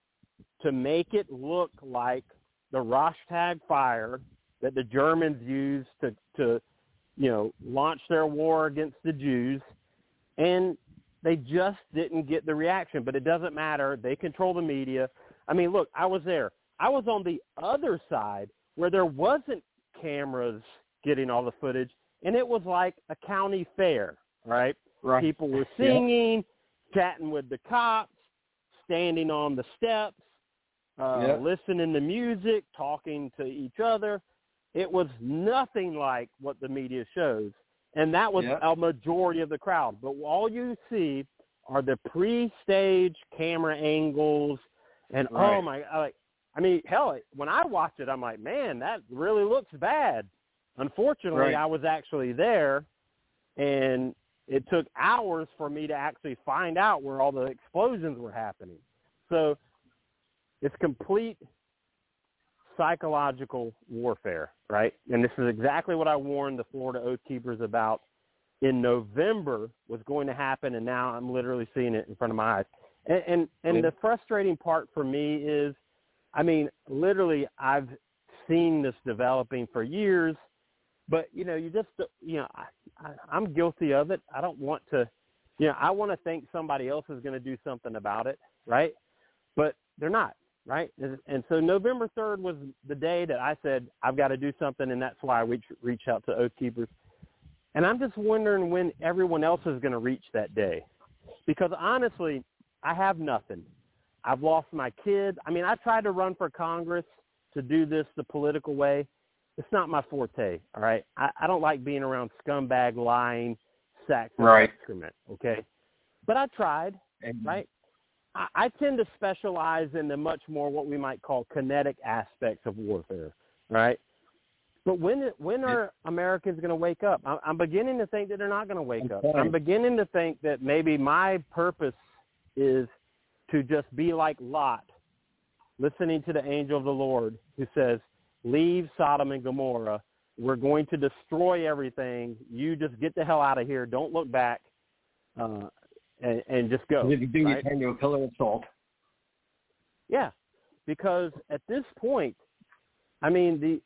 to make it look like the Reichstag fire that the Germans used to, to, you know, launch their war against the Jews, and they just didn't get the reaction. But it doesn't matter. They control the media. I mean, look, I was there. I was on the other side where there wasn't cameras getting all the footage, and it was like a county fair, right? Right. People were singing, yeah. chatting with the cops, standing on the steps, uh, yep. listening to music, talking to each other. It was nothing like what the media shows. And that was yep. a majority of the crowd. But all you see are the pre-staged camera angles. And, right. oh, my, like, I mean, hell, when I watch it, I'm like, man, that really looks bad. Unfortunately, right. I was actually there, and it took hours for me to actually find out where all the explosions were happening. So it's complete psychological warfare, right? And this is exactly what I warned the Florida Oath Keepers about in November was going to happen, and now I'm literally seeing it in front of my eyes. And and, and yeah. the frustrating part for me is, I mean, literally I've seen this developing for years, but, you know, you just, you know, I, I, I'm guilty of it. I don't want to, you know, I want to think somebody else is going to do something about it, right? But they're not. Right. And so November third was the day that I said, I've got to do something. And that's why I reach, reach out to Oath Keepers. And I'm just wondering when everyone else is going to reach that day, because honestly, I have nothing. I've lost my kids. I mean, I tried to run for Congress to do this the political way. It's not my forte. All right. I, I don't like being around scumbag, lying sacks of right. excrement. Okay. But I tried. Mm-hmm. Right. I tend to specialize in the much more what we might call kinetic aspects of warfare, right? But when when are Americans going to wake up? I'm beginning to think that they're not going to wake up. I'm beginning to think that maybe my purpose is to just be like Lot, listening to the angel of the Lord who says, leave Sodom and Gomorrah. We're going to destroy everything. You just get the hell out of here. Don't look back. Uh And, and just go. If you do, right? you turn to a pillar of salt. Yeah, because at this point, I mean, the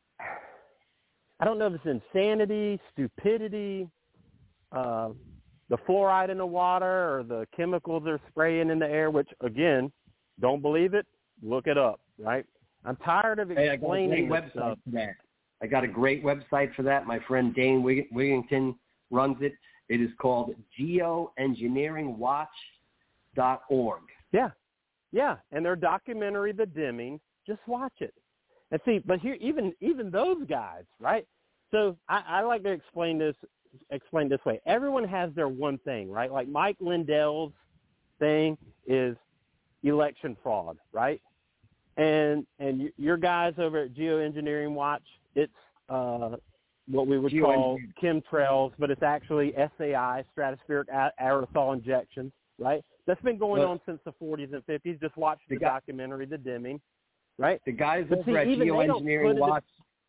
I don't know if it's insanity, stupidity, uh, the fluoride in the water, or the chemicals they're spraying in the air, which, again, don't believe it, look it up, right? I'm tired of explaining hey, I got a this stuff. For that. I got a great website for that. My friend Dane Wig- Wigington runs it. It is called geoengineering watch dot org. Yeah, yeah, and their documentary, The Dimming, just watch it. And see, but here, even even those guys, right? So I, I like to explain this explain this way. Everyone has their one thing, right? Like Mike Lindell's thing is election fraud, right? And and your guys over at Geoengineering Watch, it's uh, what we would call chemtrails, but it's actually S A I, stratospheric aerosol injections, right? That's been going well, on since the forties and fifties. Just watch the, the guy, documentary, The Dimming, right? The guys but over see, at Geoengineering Watch,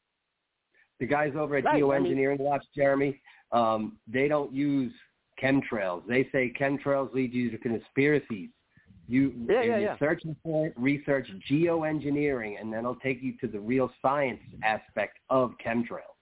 the guys over at right, Geoengineering I mean, Watch, Jeremy, um, they don't use chemtrails. They say chemtrails lead you to conspiracies. You, yeah, if yeah, you're yeah. searching for it, research geoengineering, and then it'll take you to the real science aspect of chemtrails.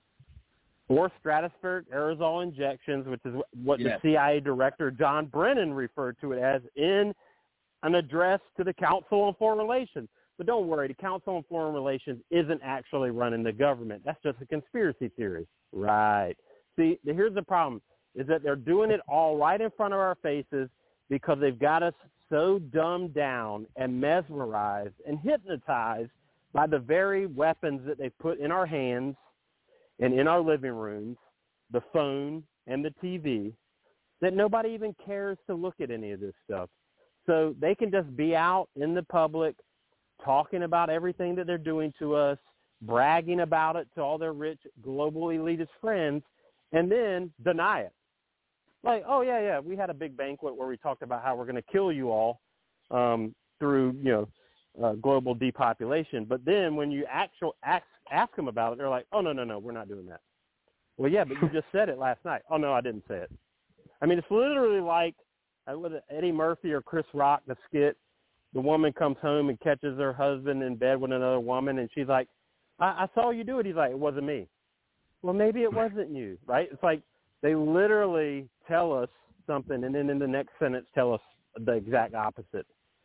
Or stratospheric aerosol injections, which is what yes. the C I A director John Brennan referred to it as in an address to the Council on Foreign Relations. But don't worry, the Council on Foreign Relations isn't actually running the government. That's just a conspiracy theory. Right. See, here's the problem, is that they're doing it all right in front of our faces because they've got us so dumbed down and mesmerized and hypnotized by the very weapons that they put in our hands and in our living rooms, the phone and the T V, that nobody even cares to look at any of this stuff. So they can just be out in the public talking about everything that they're doing to us, bragging about it to all their rich global elitist friends, and then deny it. Like, oh, yeah, yeah, we had a big banquet where we talked about how we're going to kill you all um, through, you know, uh, global depopulation. But then when you actual ask, ask them about it, they're like, oh, no, no, no, we're not doing that. Well, yeah, but you just said it last night. Oh, no, I didn't say it. I mean, it's literally like uh, with Eddie Murphy or Chris Rock, the skit, the woman comes home and catches her husband in bed with another woman, and she's like, I, I saw you do it. He's like, it wasn't me. Well, maybe it wasn't you, right? It's like they literally tell us something, and then in the next sentence tell us the exact opposite.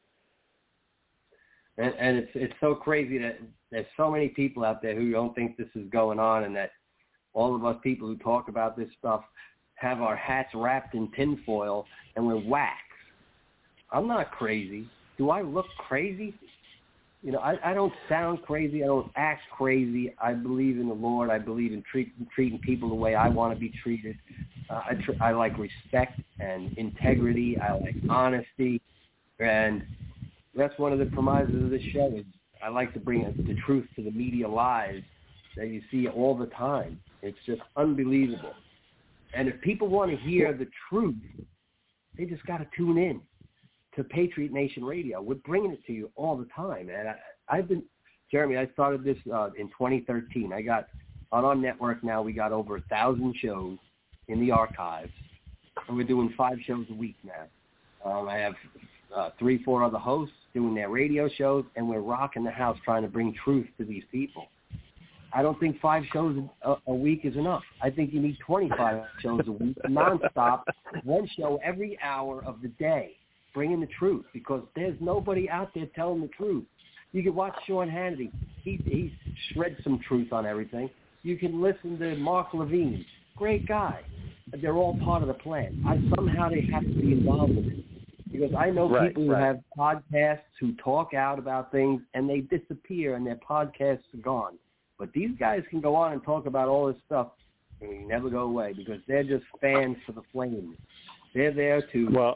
And, and it's it's so crazy that there's so many people out there who don't think this is going on, and that all of us people who talk about this stuff have our hats wrapped in tinfoil and we're wax. I'm not crazy. Do I look crazy? You know, I, I don't sound crazy. I don't act crazy. I believe in the Lord. I believe in treat, treating people the way I want to be treated. Uh, I, tr- I like respect and integrity. I like honesty. And that's one of the promises of this show is I like to bring the truth to the media lies that you see all the time. It's just unbelievable. And if people want to hear the truth, they just got to tune in to Patriot Nation Radio. We're bringing it to you all the time. And I, I've been, Jeremy, I started this uh, in twenty thirteen. I got, on our network now, we got over a thousand shows in the archives. And we're doing five shows a week now. Um, I have uh, three, four other hosts doing their radio shows, and we're rocking the house trying to bring truth to these people. I don't think five shows a, a week is enough. I think you need twenty-five shows a week, nonstop, one show every hour of the day, bringing the truth, because there's nobody out there telling the truth. You can watch Sean Hannity. He, he shreds some truth on everything. You can listen to Mark Levine. Great guy. They're all part of the plan. I, somehow they have to be involved in it. Because I know right, people who right. have podcasts who talk out about things, and they disappear, and their podcasts are gone. But these guys can go on and talk about all this stuff, and we never go away because they're just fans for the flame. They're there to well,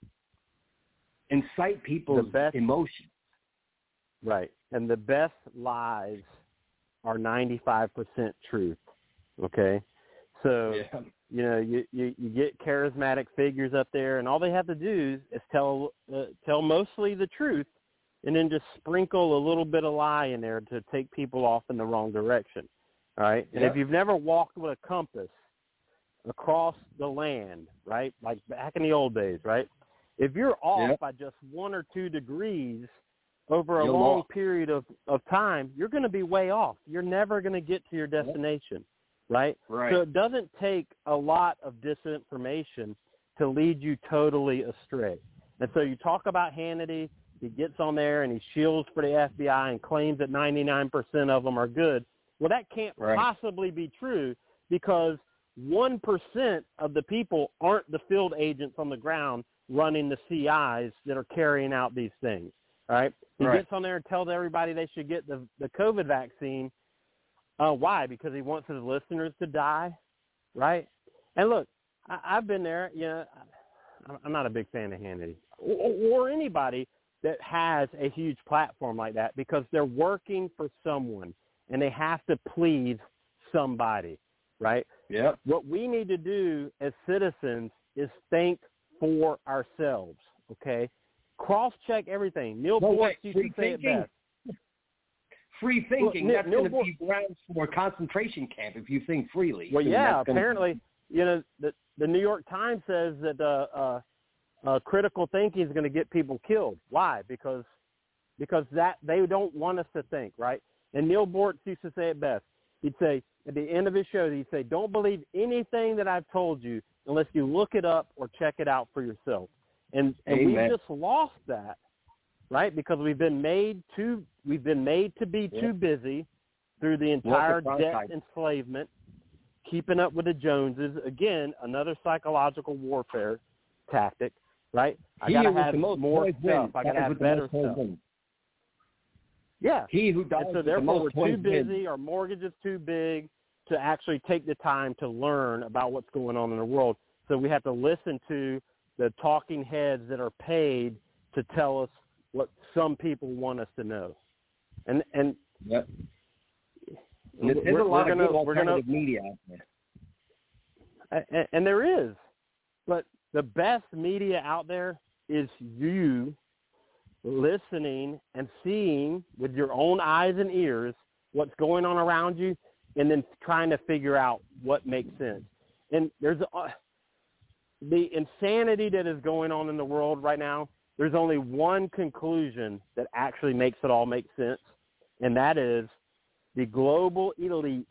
incite people's best, emotions. Right. And the best lies are ninety-five percent truth, okay? So, yeah. you know, you, you, you get charismatic figures up there, and all they have to do is tell uh, tell mostly the truth, and then just sprinkle a little bit of lie in there to take people off in the wrong direction, all right? And yep. if you've never walked with a compass across the land, right, like back in the old days, right, if you're off yep. by just one or two degrees over a you're long off. period of, of time, you're going to be way off. You're never going to get to your destination, yep. right? Right. So it doesn't take a lot of disinformation to lead you totally astray. And so you talk about Hannity. He gets on there and he shields for the F B I and claims that ninety-nine percent of them are good. Well, that can't right. possibly be true because one percent of the people aren't the field agents on the ground running the C Is that are carrying out these things, right? He right. gets on there and tells everybody they should get the, the COVID vaccine. Uh, why? Because he wants his listeners to die, right? And look, I, I've been there. You know, I'm not a big fan of Hannity or, or anybody that has a huge platform like that because they're working for someone and they have to please somebody, right? Yeah. What we need to do as citizens is think for ourselves, okay? Cross-check everything. Neil no, Boortz wait, used to say thinking? it best. Free thinking, well, that's Neil going to Boortz, be grounds for a concentration camp if you think freely. Well, yeah, apparently, be... you know, the, the New York Times says that uh, uh, uh, critical thinking is going to get people killed. Why? Because because that they don't want us to think, right? And Neil Boortz used to say it best. He'd say, at the end of his show, he'd say, don't believe anything that I've told you unless you look it up or check it out for yourself. And, and we've just lost that, right? Because we've been made to we've been made to be yeah. too busy through the entire debt enslavement, keeping up with the Joneses. Again, another psychological warfare tactic, right? I got to have more stuff. I got to have better stuff. Wins. Yeah. He who dies and so therefore we're too busy, our mortgage is too big to actually take the time to learn about what's going on in the world. So we have to listen to the talking heads that are paid to tell us what some people want us to know. And and yep. And there's a lot of good alternative media out there. And, and there is. But the best media out there is you listening and seeing with your own eyes and ears what's going on around you and then trying to figure out what makes sense. And there's uh, the insanity that is going on in the world right now. There's only one conclusion that actually makes it all make sense, and that is the global elites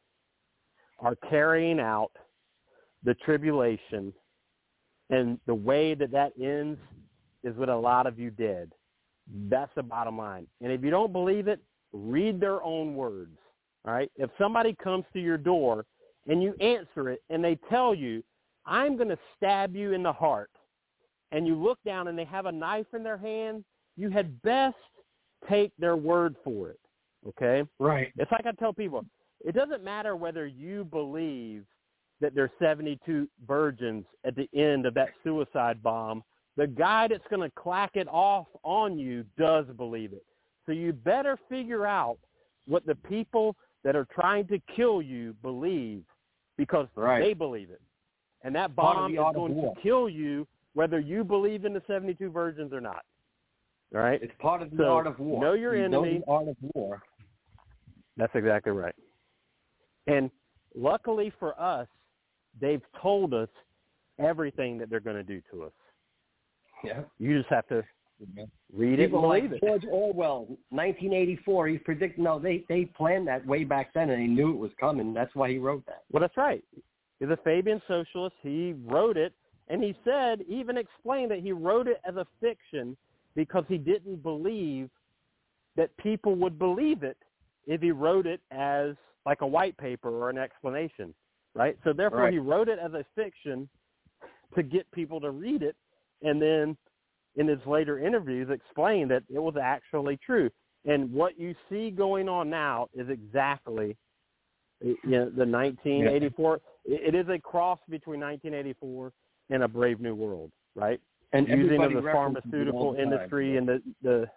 are carrying out the tribulation, and the way that that ends is with a lot of you dead. That's the bottom line. And if you don't believe it, read their own words, all right? If somebody comes to your door and you answer it and they tell you, I'm going to stab you in the heart, and you look down and they have a knife in their hand, you had best take their word for it, okay? Right. It's like I tell people, it doesn't matter whether you believe that there's seventy-two virgins at the end of that suicide bomb. The guy that's going to clack it off on you does believe it. So you better figure out what the people that are trying to kill you believe because right. they believe it. And that bomb is going to kill you whether you believe in the seventy-two virgins or not. All right? It's part of the so art of war. Know your you enemy. Know the art of war. That's exactly right. And luckily for us, they've told us everything that they're going to do to us. Yeah. You just have to yeah. read People it and like believe it. George Orwell, nineteen eighty-four, he's predicting, no, they, they planned that way back then, and he knew it was coming. That's why he wrote that. Well, that's right. He's a Fabian socialist. He wrote it, and he said, even explained that he wrote it as a fiction because he didn't believe that people would believe it if he wrote it as like a white paper or an explanation, right? So therefore right. he wrote it as a fiction to get people to read it, and then in his later interviews explained that it was actually true. And what you see going on now is exactly you know, the nineteen eighty-four. Yeah. It is a cross between nineteen eighty-four and A Brave New World, right? And using of the pharmaceutical the industry yeah. and the, the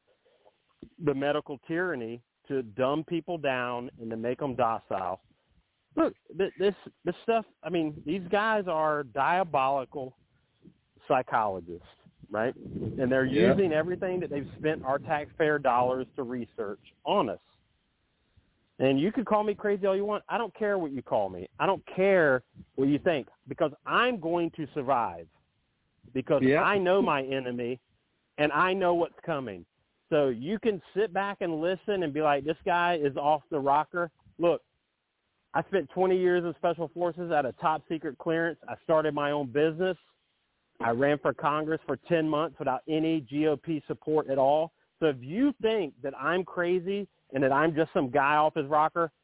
the medical tyranny to dumb people down and to make them docile. Look, this this stuff, I mean, these guys are diabolical psychologists, right? And they're yeah. using everything that they've spent our taxpayer dollars to research on us. And you can call me crazy all you want. I don't care what you call me. I don't care what you think because I'm going to survive because yeah. I know my enemy and I know what's coming. So you can sit back and listen and be like, this guy is off the rocker. Look, I spent twenty years in Special Forces at a top secret clearance. I started my own business. I ran for Congress for ten months without any G O P support at all. So if you think that I'm crazy and that I'm just some guy off his rocker,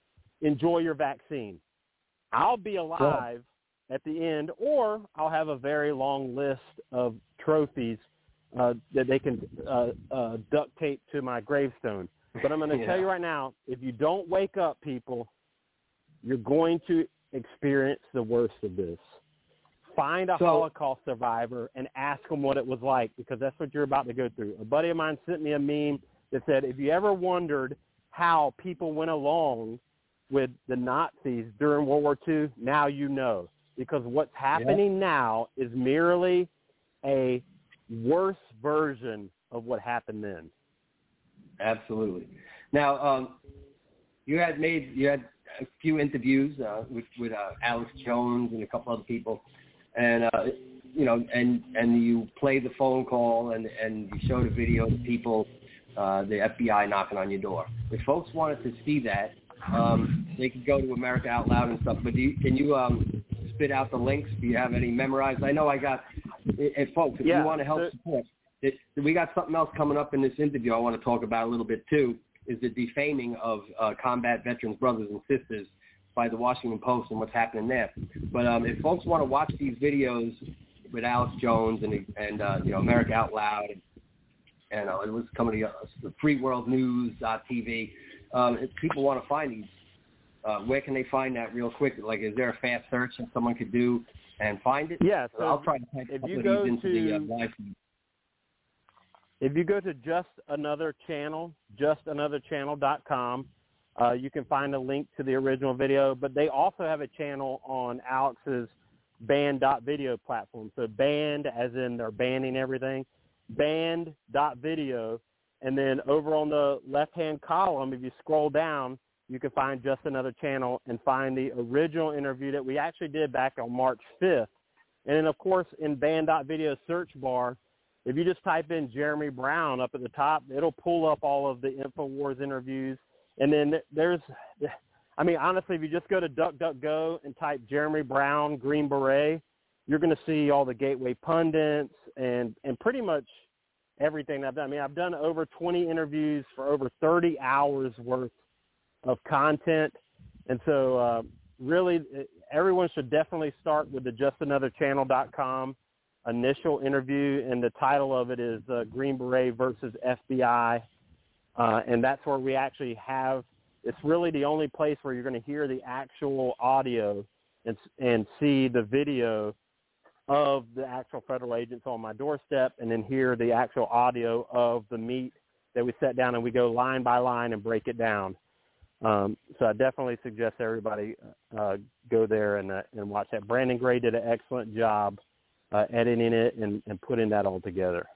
enjoy your vaccine. I'll be alive at the end, or I'll have a very long list of trophies uh, that they can uh, uh, duct tape to my gravestone. But I'm going to yeah. tell you right now, if you don't wake up, people, you're going to experience the worst of this. Find a so, Holocaust survivor and ask them what it was like, because that's what you're about to go through. A buddy of mine sent me a meme that said, if you ever wondered how people went along with the Nazis during World War Two, now you know. Because what's happening yeah. now is merely a worse version of what happened then. Absolutely. Now, um, you had made you had a few interviews uh, with with uh, Alex Jones and a couple other people, and uh, you know, and and you played the phone call and and you showed a video of people, uh, the F B I knocking on your door. If folks wanted to see that, um, they could go to America Out Loud and stuff. But do you, can you um, spit out the links? Do you have any memorized? I know I got. And folks, if yeah, you want to help so, support. It, we got something else coming up in this interview I want to talk about a little bit too, is the defaming of uh, combat veterans, brothers and sisters by the Washington Post and what's happening there. But um, if folks want to watch these videos with Alex Jones and, and uh, you know, America Out Loud, and, and uh, it was coming to uh, free world news dot t v, um, if people want to find these, uh, where can they find that real quick? Like, is there a fast search that someone could do and find it? Yeah, so I'll try to type a couple of these into to... the uh, live feed. If you go to just another channel, just another channel dot com, uh, you can find a link to the original video. But they also have a channel on Alex's banned dot video platform. So banned as in they're banning everything, banned dot video. And then over on the left-hand column, if you scroll down, you can find Just Another Channel and find the original interview that we actually did back on March fifth. And then, of course, in banned dot video search bar, if you just type in Jeremy Brown up at the top, it'll pull up all of the InfoWars interviews. And then there's, I mean, honestly, if you just go to DuckDuckGo and type Jeremy Brown, Green Beret, you're going to see all the Gateway pundits and, and pretty much everything I've done. I mean, I've done over twenty interviews for over thirty hours worth of content. And so uh, really, everyone should definitely start with the just another channel dot com initial interview, and the title of it is uh, Green Beret versus F B I, uh, and that's where we actually have, it's really the only place where you're going to hear the actual audio and, and see the video of the actual federal agents on my doorstep, and then hear the actual audio of the meet that we sit down and we go line by line and break it down. Um, so I definitely suggest everybody uh, go there and, uh, and watch that. Brandon Gray did an excellent job Uh, editing it and, and putting that all together.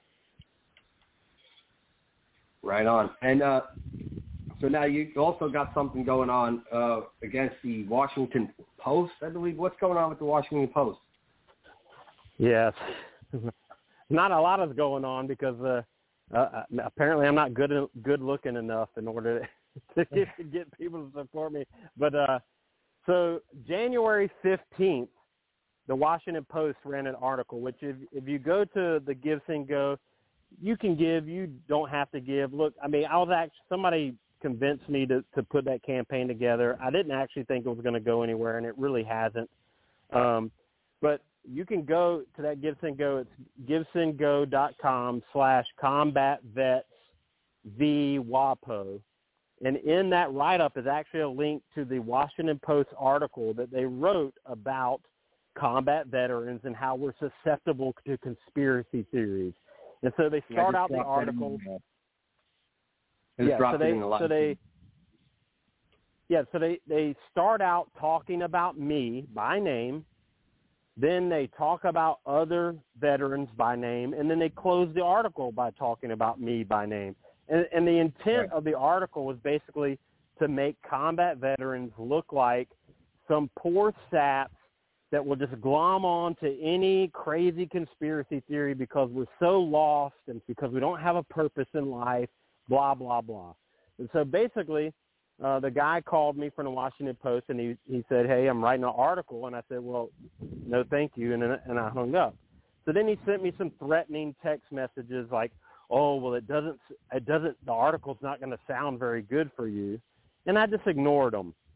Right on. And uh, so now you also got something going on uh, against the Washington Post, I believe. What's going on with the Washington Post? Yes. Not a lot is going on because uh, uh, apparently I'm not good good looking enough in order to, to, get, to get people to support me. But uh, so January fifteenth, the Washington Post ran an article, which if, if you go to the Give, Send, Go, you can give, you don't have to give. Look, I mean, I was actually, somebody convinced me to, to put that campaign together. I didn't actually think it was going to go anywhere, and it really hasn't. Um, but you can go to that Give, Send, Go. It's givesendgo.com slash combat vets v WAPO. And in that write-up is actually a link to the Washington Post article that they wrote about combat veterans and how we're susceptible to conspiracy theories. And so they start out the article. Yeah, so they, so they, yeah, so they, they start out talking about me by name. Then they talk about other veterans by name. And then they close the article by talking about me by name. And, and the intent right. of the article was basically to make combat veterans look like some poor saps that will just glom on to any crazy conspiracy theory because we're so lost and because we don't have a purpose in life, blah, blah, blah. And so basically, uh, the guy called me from the Washington Post, and he, he said, hey, I'm writing an article. And I said, well, no, thank you. And, and I hung up. So then he sent me some threatening text messages like, oh, well, it doesn't, it doesn't, the article's not going to sound very good for you. And I just ignored him.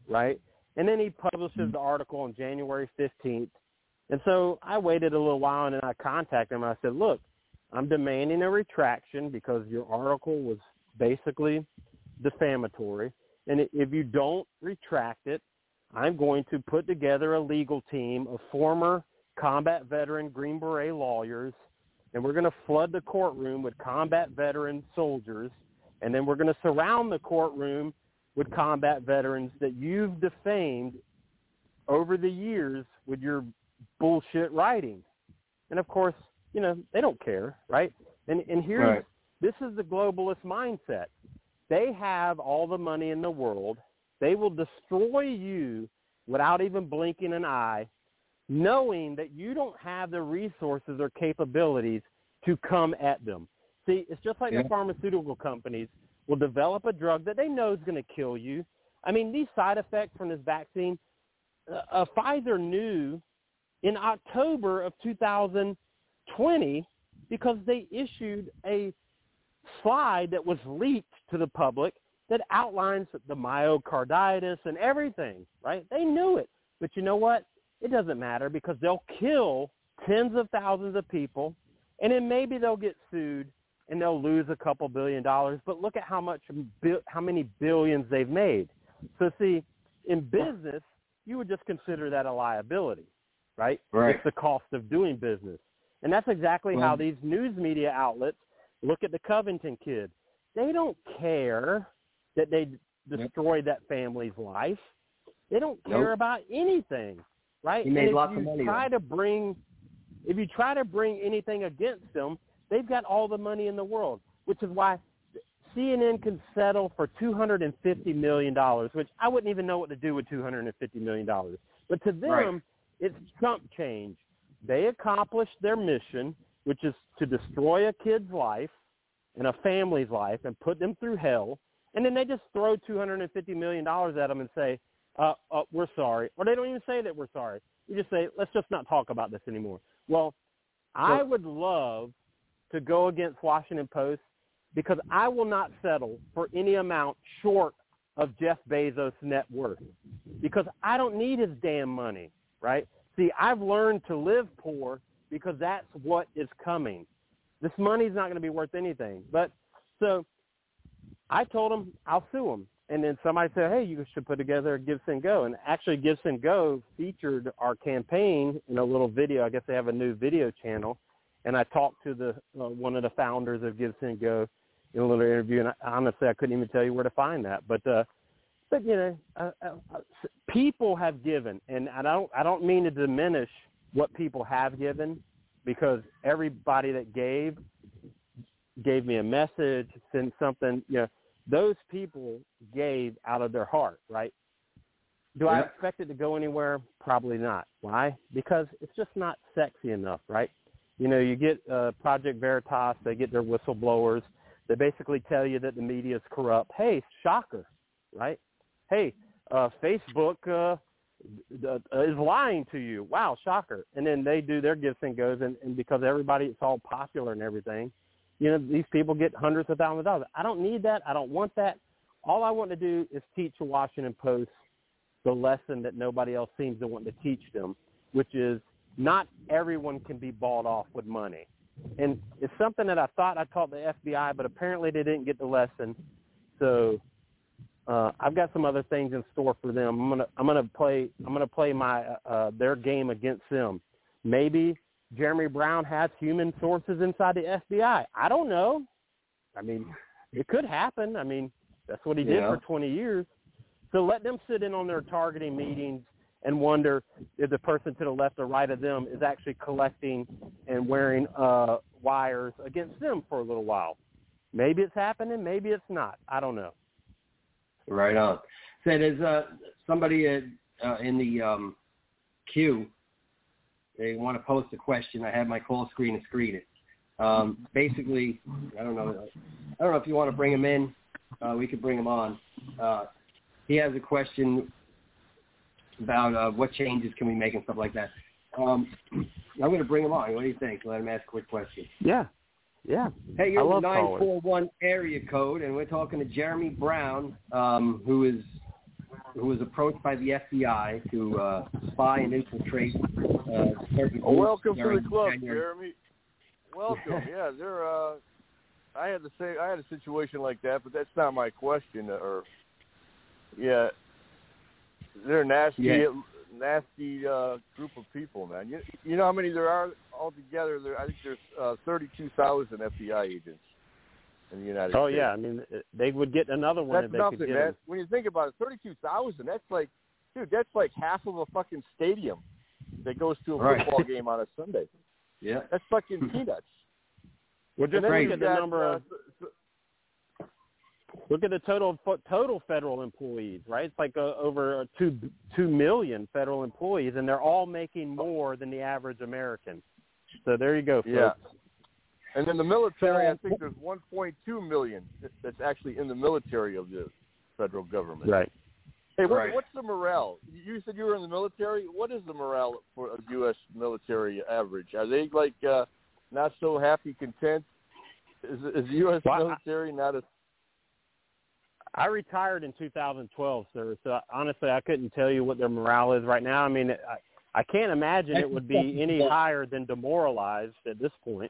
right? And then he publishes the article on January fifteenth. And so I waited a little while, and then I contacted him. I said, look, I'm demanding a retraction because your article was basically defamatory. And if you don't retract it, I'm going to put together a legal team of former combat veteran Green Beret lawyers, and we're going to flood the courtroom with combat veteran soldiers, and then we're going to surround the courtroom with combat veterans that you've defamed over the years with your bullshit writing. And, of course, you know, they don't care, right? And, and here's right. This is the globalist mindset. They have all the money in the world. They will destroy you without even blinking an eye, knowing that you don't have the resources or capabilities to come at them. See, it's just like yeah. the pharmaceutical companies will develop a drug that they know is going to kill you. I mean, these side effects from this vaccine, uh, uh, Pfizer knew in October of two thousand twenty because they issued a slide that was leaked to the public that outlines the myocarditis and everything, right? They knew it. But you know what? It doesn't matter because they'll kill tens of thousands of people, and then maybe they'll get sued and they'll lose a couple billion dollars. But look at how much, how many billions they've made. So see, in business, you would just consider that a liability, right? Right. It's the cost of doing business. And that's exactly well, how these news media outlets look at the Covington kid. They don't care that they destroyed that family's life. They don't care nope. about anything, right? He made and lots if you of money. Try to bring, if you try to bring anything against them, they've got all the money in the world, which is why C N N can settle for two hundred fifty million dollars, which I wouldn't even know what to do with two hundred fifty million dollars. But to them, right. it's chump change. They accomplished their mission, which is to destroy a kid's life and a family's life and put them through hell, and then they just throw two hundred fifty million dollars at them and say, uh, uh, we're sorry. Or they don't even say that we're sorry. You just say, let's just not talk about this anymore. Well, I would love to go against Washington Post because I will not settle for any amount short of Jeff Bezos' net worth because I don't need his damn money, right? See, I've learned to live poor because that's what is coming. This money's not going to be worth anything. But so I told him I'll sue him. And then somebody said, hey, you should put together a Gibson Go. And actually Gibson Go featured our campaign in a little video. I guess they have a new video channel. And I talked to the uh, one of the founders of Gibson Go in a little interview. And I, honestly, I couldn't even tell you where to find that. But, uh, but you know, uh, uh, people have given. And I don't, I don't mean to diminish what people have given because everybody that gave gave me a message, sent something, you know, those people gave out of their heart, right? Do yep. I expect it to go anywhere? Probably not. Why? Because it's just not sexy enough, right? You know, you get uh, Project Veritas, they get their whistleblowers. They basically tell you that the media is corrupt. Hey, shocker, right? Hey, uh, Facebook uh, is lying to you. Wow, shocker. And then they do their gifts and goes, and, and because everybody, it's all popular and everything, you know, these people get hundreds of thousands of dollars. I don't need that. I don't want that. All I want to do is teach the Washington Post the lesson that nobody else seems to want to teach them, which is not everyone can be bought off with money. And it's something that I thought I taught the F B I, but apparently they didn't get the lesson. So uh, I've got some other things in store for them. I'm gonna I'm gonna play I'm gonna play my uh, their game against them. Maybe Jeremy Brown has human sources inside the F B I. I don't know. I mean, it could happen. I mean, that's what he did yeah. for twenty years. So let them sit in on their targeting meetings and wonder if the person to the left or right of them is actually collecting and wearing uh, wires against them for a little while. Maybe it's happening. Maybe it's not. I don't know. Right on. So there's uh, somebody uh, uh, in the um, queue. They want to post a question. I have my call screen and screen it. Um, basically, I don't know. I don't know if you want to bring him in. Uh, we could bring him on. Uh, he has a question about uh, what changes can we make and stuff like that. Um, I'm going to bring him on. What do you think? Let him ask a quick question. Yeah. Yeah. Hey, you're the nine four one area code, and we're talking to Jeremy Brown, um, who is who was approached by the F B I to uh, spy and infiltrate uh, certain oh, welcome to the club, January. Jeremy. Welcome. Yeah, they're. Uh, I had the same. I had a situation like that, but that's not my question. Or, yeah, they're a nasty, yeah. nasty uh, group of people, man. You, you know how many there are altogether? There, I think there's uh, thirty-two thousand F B I agents in the United oh, States. Oh yeah, I mean they would get another one that's if they nothing, could get man. them. When you think about it, thirty-two thousand. That's like, dude, that's like half of a fucking stadium that goes to a right. football game on a Sunday. Yeah, that's fucking peanuts. Well, just look at the got, number uh, of look at the total total federal employees, right? It's like uh, over two two million federal employees, and they're all making more than the average American. So there you go, folks. Yeah. And then the military, I think there's one point two million that's actually in the military of the federal government. Right. Hey, what, right. what's the morale? You said you were in the military. What is the morale for a U S military average? Are they like uh, not so happy, content? Is, is the U S well, military not a... I retired in two thousand twelve, sir. So honestly, I couldn't tell you what their morale is right now. I mean, I, I can't imagine it would be any higher than demoralized at this point.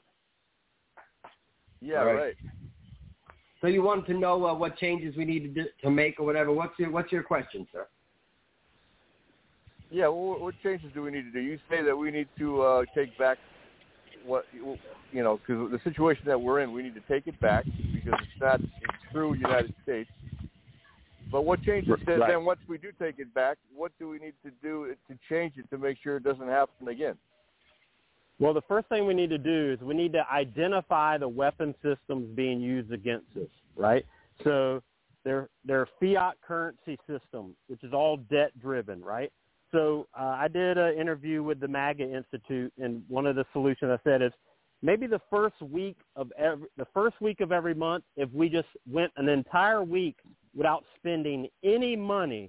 Yeah, right. right. So you wanted to know uh, what changes we need to, do, to make or whatever. What's your What's your question, sir? Yeah, well, what changes do we need to do? You say that we need to uh, take back what, you know, because the situation that we're in, we need to take it back because it's not a true United States. But what changes, right. then once we do take it back, what do we need to do to change it to make sure it doesn't happen again? Well, the first thing we need to do is we need to identify the weapon systems being used against us, right? So they're, they're fiat currency system, which is all debt-driven, right? So uh, I did an interview with the MAGA Institute, and one of the solutions I said is maybe the first week of every, the first week of every month, if we just went an entire week without spending any money,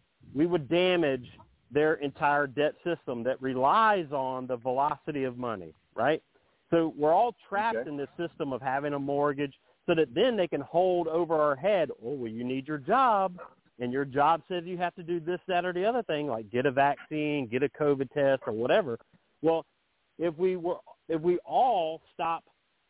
we would damage their entire debt system that relies on the velocity of money, right? So we're all trapped okay. in this system of having a mortgage so that then they can hold over our head, oh, well, you need your job, and your job says you have to do this, that, or the other thing, like get a vaccine, get a COVID test, or whatever. Well, if we were, if we all stop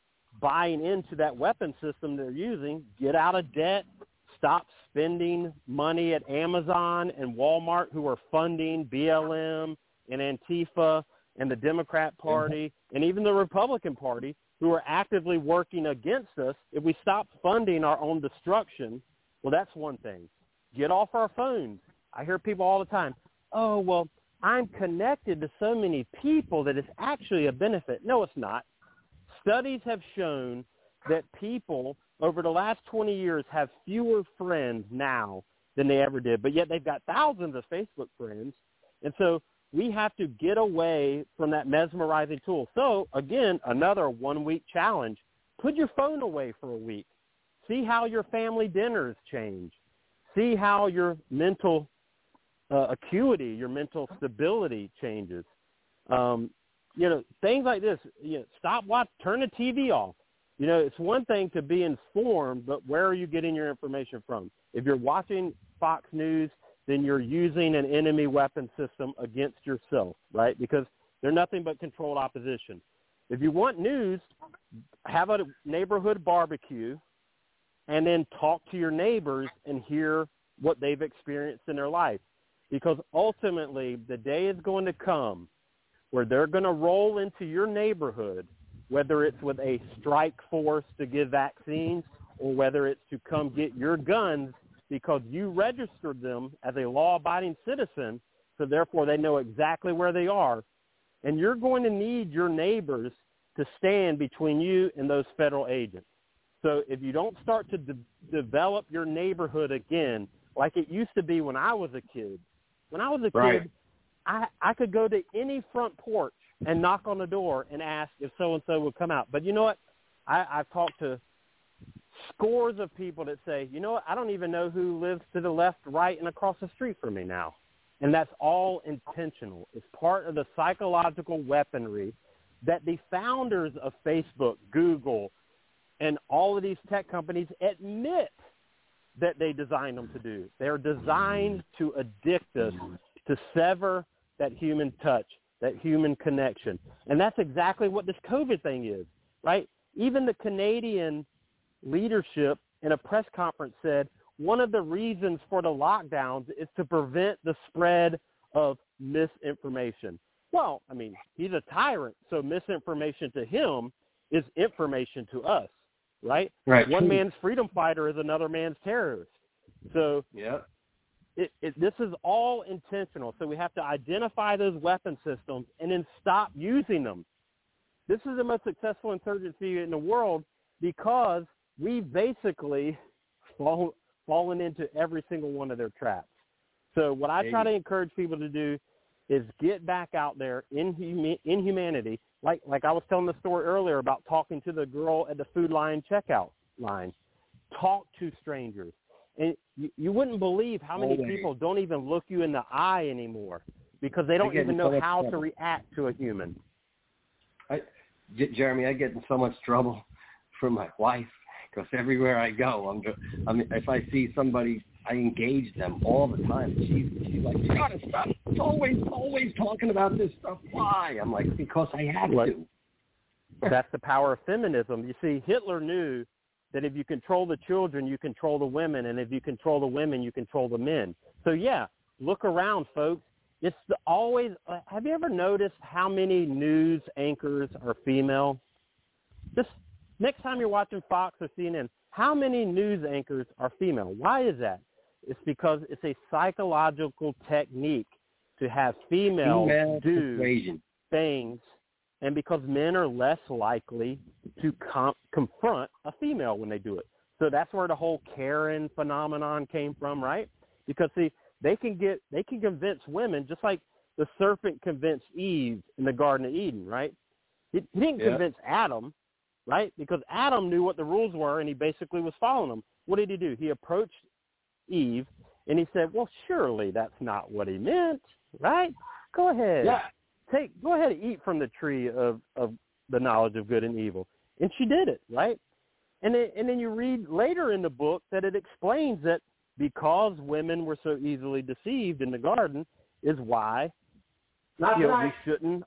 buying into that weapon system they're using, get out of debt, stop spending money at Amazon and Walmart, who are funding B L M and Antifa and the Democrat Party and even the Republican Party, who are actively working against us. If we stop funding our own destruction, well, that's one thing. Get off our phones. I hear people all the time, oh, well, I'm connected to so many people that it's actually a benefit. No, it's not. Studies have shown that people over the last twenty years have fewer friends now than they ever did, but yet they've got thousands of Facebook friends. And so we have to get away from that mesmerizing tool. So, again, another one-week challenge. Put your phone away for a week. See how your family dinners change. See how your mental uh, acuity, your mental stability changes. Um, you know, things like this. You know, stop watch. Turn the T V off. You know, it's one thing to be informed, but where are you getting your information from? If you're watching Fox News, then you're using an enemy weapon system against yourself, right? Because they're nothing but controlled opposition. If you want news, have a neighborhood barbecue and then talk to your neighbors and hear what they've experienced in their life. Because ultimately, the day is going to come where they're going to roll into your neighborhood, whether it's with a strike force to give vaccines or whether it's to come get your guns because you registered them as a law-abiding citizen, so therefore they know exactly where they are. And you're going to need your neighbors to stand between you and those federal agents. So if you don't start to de- develop your neighborhood again, like it used to be when I was a kid. When I was a right. kid, I, I could go to any front porch and knock on the door and ask if so-and-so would come out. But you know what? I, I've talked to scores of people that say, you know what, I don't even know who lives to the left, right, and across the street from me now. And that's all intentional. It's part of the psychological weaponry that the founders of Facebook, Google, and all of these tech companies admit that they designed them to do. They're designed to addict us, to sever that human touch, that human connection. And that's exactly what this COVID thing is, right? Even the Canadian leadership in a press conference said one of the reasons for the lockdowns is to prevent the spread of misinformation. Well, I mean, he's a tyrant, so misinformation to him is information to us, right? Right. One man's freedom fighter is another man's terrorist. So yeah. It, it, this is all intentional. So we have to identify those weapon systems and then stop using them. This is the most successful insurgency in the world because we've basically fall, fallen into every single one of their traps. So what I try to encourage people to do is get back out there in, humi- in humanity. Like, like I was telling the story earlier about talking to the girl at the Food Lion checkout line. Talk to strangers. And you, you wouldn't believe how many Always. people don't even look you in the eye anymore because they don't even know how to react to a human. I, J- Jeremy, I get in so much trouble from my wife because everywhere I go, I'm, just, I mean, if I see somebody, I engage them all the time. She's, she's like, you gotta stop. It's always, always talking about this stuff. Why? I'm like, because I have what? to. That's the power of feminism. You see, Hitler knew that if you control the children, you control the women, and if you control the women, you control the men. So, yeah, look around, folks. It's the always uh, – have you ever noticed how many news anchors are female? Just next time you're watching Fox or C N N, how many news anchors are female? Why is that? It's because it's a psychological technique to have females Female do persuasion. things, and because men are less likely to com- confront a female when they do it. So that's where the whole Karen phenomenon came from, right? Because, see, they can get they can convince women just like the serpent convinced Eve in the Garden of Eden, right? He, he didn't Yeah. convince Adam, right? Because Adam knew what the rules were, and he basically was following them. What did he do? He approached Eve, and he said, well, surely that's not what he meant, right? Go ahead. Yeah. Take go ahead and eat from the tree of, of the knowledge of good and evil. And she did it, right? And then, and then you read later in the book that it explains that because women were so easily deceived in the garden is why Not you know, right. we shouldn't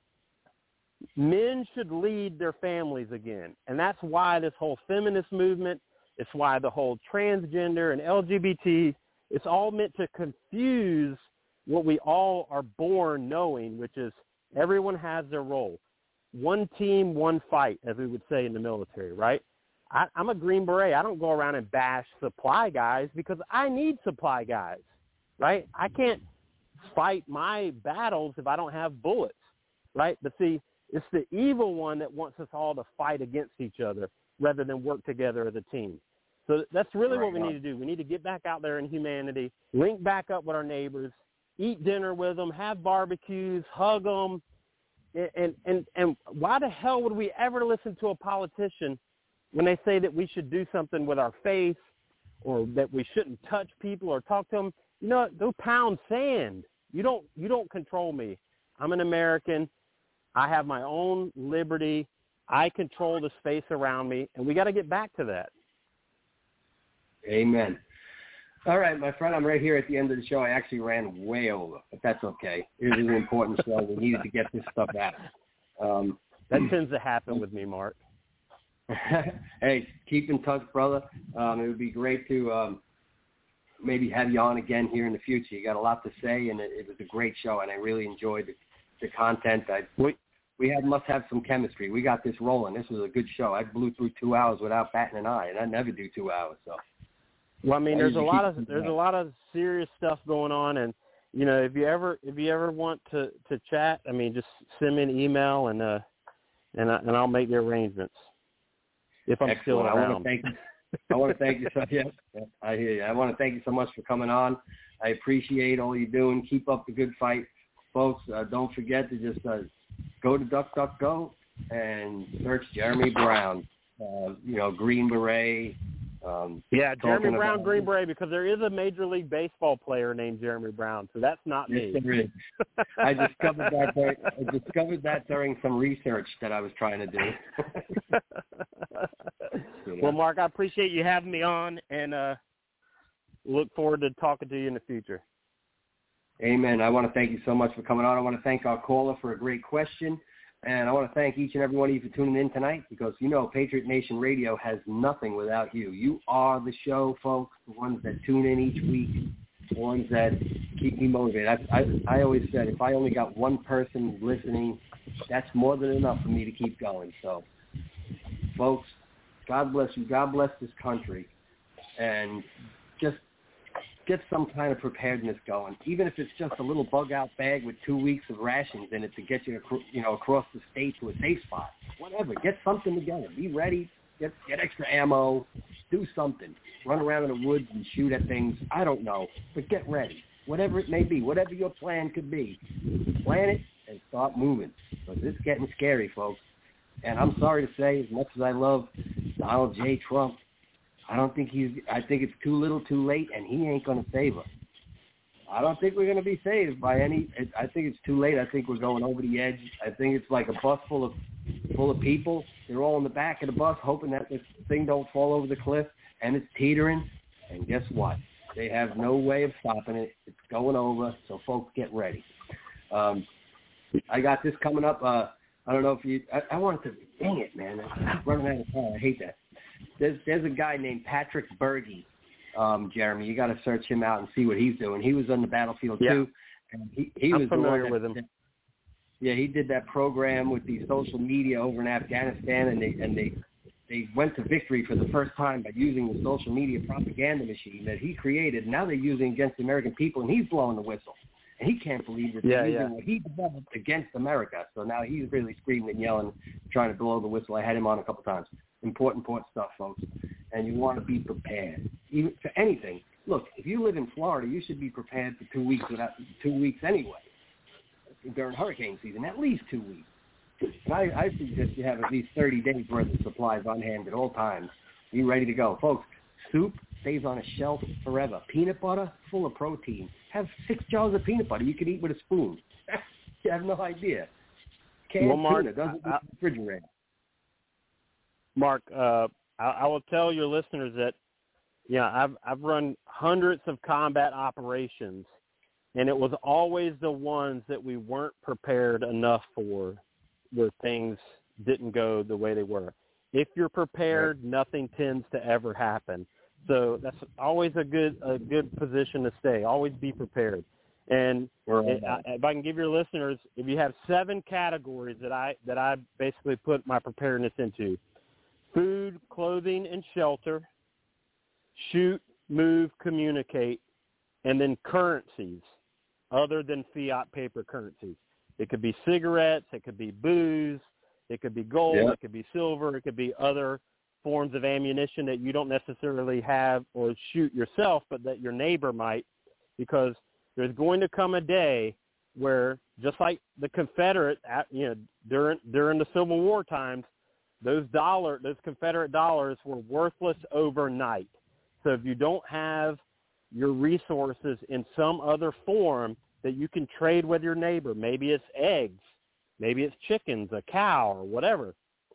– men should lead their families again. And that's why this whole feminist movement, it's why the whole transgender and L G B T, it's all meant to confuse what we all are born knowing, which is everyone has their role. One team, one fight, as we would say in the military, right? I, I'm a Green Beret. I don't go around and bash supply guys because I need supply guys, right? I can't fight my battles if I don't have bullets, right? But see, it's the evil one that wants us all to fight against each other rather than work together as a team. So that's really Right what we on. need to do. We need to get back out there in humanity, link back up with our neighbors, eat dinner with them, have barbecues, hug them. And, and, and, and why the hell would we ever listen to a politician when they say that we should do something with our faith or that we shouldn't touch people or talk to them? You know what? Go pound sand. You don't, you don't control me. I'm an American. I have my own liberty. I control the space around me, and we got to get back to that. Amen. All right, my friend, I'm right here at the end of the show. I actually ran way over, but that's okay. It was an important show. We needed to get this stuff out. Um, that tends to happen with me, Mark. Hey, keep in touch, brother. Um, it would be great to um, maybe have you on again here in the future. You got a lot to say, and it, it was a great show, and I really enjoyed the, the content. I, we we had, must have some chemistry. We got this rolling. This was a good show. I blew through two hours without batting an eye, and I never do two hours, so. Well, I mean, I there's a usually lot keep of there's a lot of serious stuff going on, and you know, if you ever if you ever want to, to chat, I mean, just send me an email, and uh, and I, and I'll make the arrangements if I'm Excellent. still I around. want to thank you. I want to thank you so yes, I hear you. I want to thank you so much for coming on. I appreciate all you're doing. Keep up the good fight, folks. Uh, don't forget to just uh, go to DuckDuckGo and search Jeremy Brown. Uh, you know, Green Beret. Um, yeah, Jeremy Brown, about, Green Beret, because there is a Major League Baseball player named Jeremy Brown, so that's not yes, me. There is. I discovered that. During, I discovered that during some research that I was trying to do. You know? Well, Mark, I appreciate you having me on, and uh, look forward to talking to you in the future. Amen. I want to thank you so much for coming on. I want to thank our caller for a great question. And I want to thank each and every one of you for tuning in tonight because, you know, Patriot Nation Radio has nothing without you. You are the show, folks, the ones that tune in each week, the ones that keep me motivated. I, I, I always said if I only got one person listening, that's more than enough for me to keep going. So, folks, God bless you. God bless this country. And just get some kind of preparedness going, even if it's just a little bug-out bag with two weeks of rations in it to get you, you know, across the state to a safe spot. Whatever. Get something together. Be ready. Get get extra ammo. Do something. Run around in the woods and shoot at things. I don't know. But get ready. Whatever it may be. Whatever your plan could be. Plan it and start moving. Because it's getting scary, folks. And I'm sorry to say, as much as I love Donald J. Trump, I don't think he's – I think it's too little too late, and he ain't going to save us. I don't think we're going to be saved by any – I think it's too late. I think we're going over the edge. I think it's like a bus full of full of people. They're all in the back of the bus hoping that this thing don't fall over the cliff, and it's teetering. And guess what? They have no way of stopping it. It's going over, so folks get ready. Um, I got this coming up. Uh, I don't know if you – I wanted to – dang it, man. I'm running out of time. I hate that. There's there's a guy named Patrick Berge, um, Jeremy. You got to search him out and see what he's doing. He was on the battlefield yeah. too, and he he I'm was familiar the one with that, him. Yeah, he did that program with the social media over in Afghanistan, and they and they they went to victory for the first time by using the social media propaganda machine that he created. Now they're using against the American people, and he's blowing the whistle. And he can't believe that they're yeah, using yeah. what he developed against America. So now he's really screaming and yelling, trying to blow the whistle. I had him on a couple times. Important, important stuff, folks. And you want to be prepared, even for anything. Look, if you live in Florida, you should be prepared for two weeks without two weeks anyway. During hurricane season, at least two weeks. And I, I suggest you have at least thirty days worth of supplies on hand at all times. Be ready to go, folks. Soup stays on a shelf forever. Peanut butter, full of protein. Have six jars of peanut butter you can eat with a spoon. You have no idea. Canned well, Mark, tuna doesn't I, I, refrigerate. Mark, uh, I, I will tell your listeners that, you know, I've I've run hundreds of combat operations, and it was always the ones that we weren't prepared enough for, where things didn't go the way they were. If you're prepared, right. Nothing tends to ever happen. So that's always a good a good position to stay. Always be prepared. And it, I, if I can give your listeners, if you have seven categories that I that I basically put my preparedness into: food, clothing, and shelter, shoot, move, communicate, and then currencies other than fiat paper currencies. It could be cigarettes, it could be booze, it could be gold, yep. It could be silver, it could be other forms of ammunition that you don't necessarily have or shoot yourself, but that your neighbor might, because there's going to come a day where, just like the Confederate, you know, during during the Civil War times, those dollar, those Confederate dollars were worthless overnight. So if you don't have your resources in some other form that you can trade with your neighbor, maybe it's eggs, maybe it's chickens, a cow, or whatever.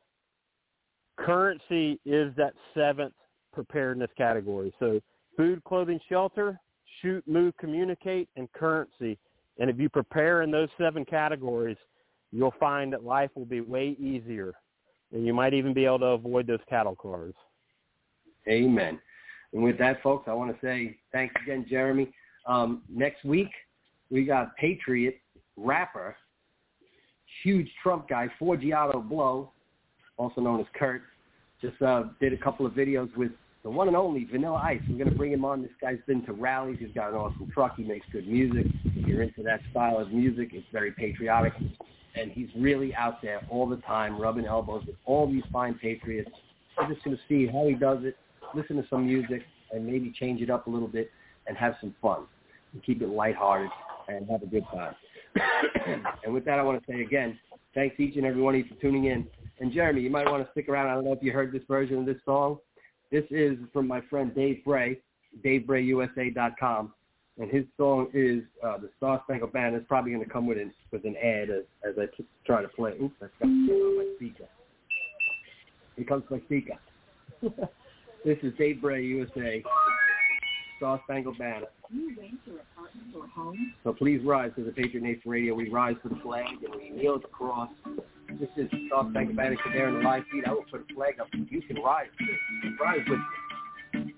Currency is that seventh preparedness category. So food, clothing, shelter, shoot, move, communicate, and currency. And if you prepare in those seven categories, you'll find that life will be way easier. And you might even be able to avoid those cattle cars. Amen. And with that, folks, I want to say thanks again, Jeremy. Um, next week, we got Patriot rapper, huge Trump guy, Forgiato Blow, also known as Kurt, just uh, did a couple of videos with the one and only Vanilla Ice. We're going to bring him on. This guy's been to rallies. He's got an awesome truck. He makes good music. If you're into that style of music, it's very patriotic. And he's really out there all the time, rubbing elbows with all these fine patriots. We're just going to see how he does it, listen to some music, and maybe change it up a little bit and have some fun and keep it lighthearted and have a good time. And with that, I want to say again, thanks each and every one of you for tuning in. And Jeremy, you might want to stick around. I don't know if you heard this version of this song. This is from my friend Dave Bray, dave bray u s a dot com. And his song is uh, the Star Spangled Banner. It's probably going to come with an, with an ad as, as I t- try to play. Oops, that's got to on my speaker. Here comes my speaker. This is Dave Bray, U S A. Star Spangled Banner. You rent your apartment or home? So please rise to the Patriot Nation Radio. We rise to the flag and we kneel at the cross. This is Star Spangled Banner there in the live feed. I will put a flag up. You can rise to it. Rise with me.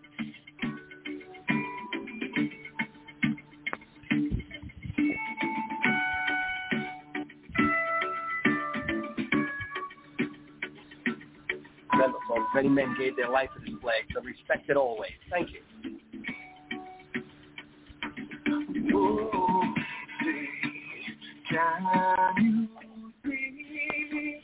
Remember, folks, many men gave their life for this flag, so respect it always. Thank you. Oh, can you see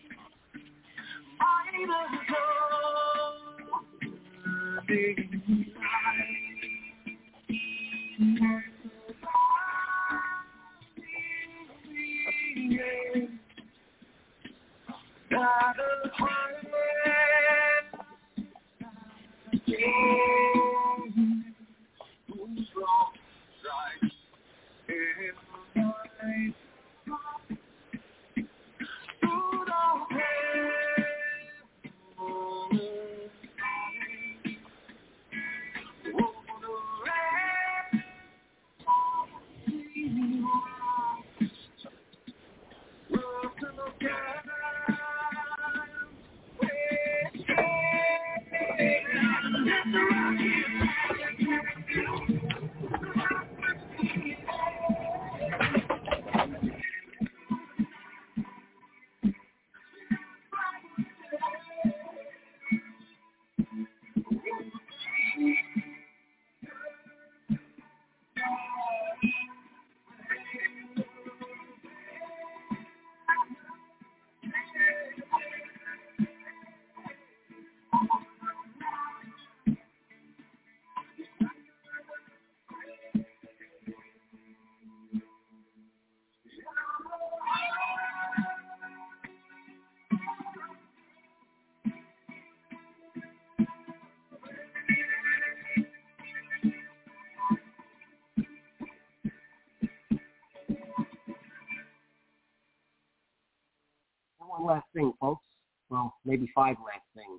One last thing, folks. Well, maybe five last things.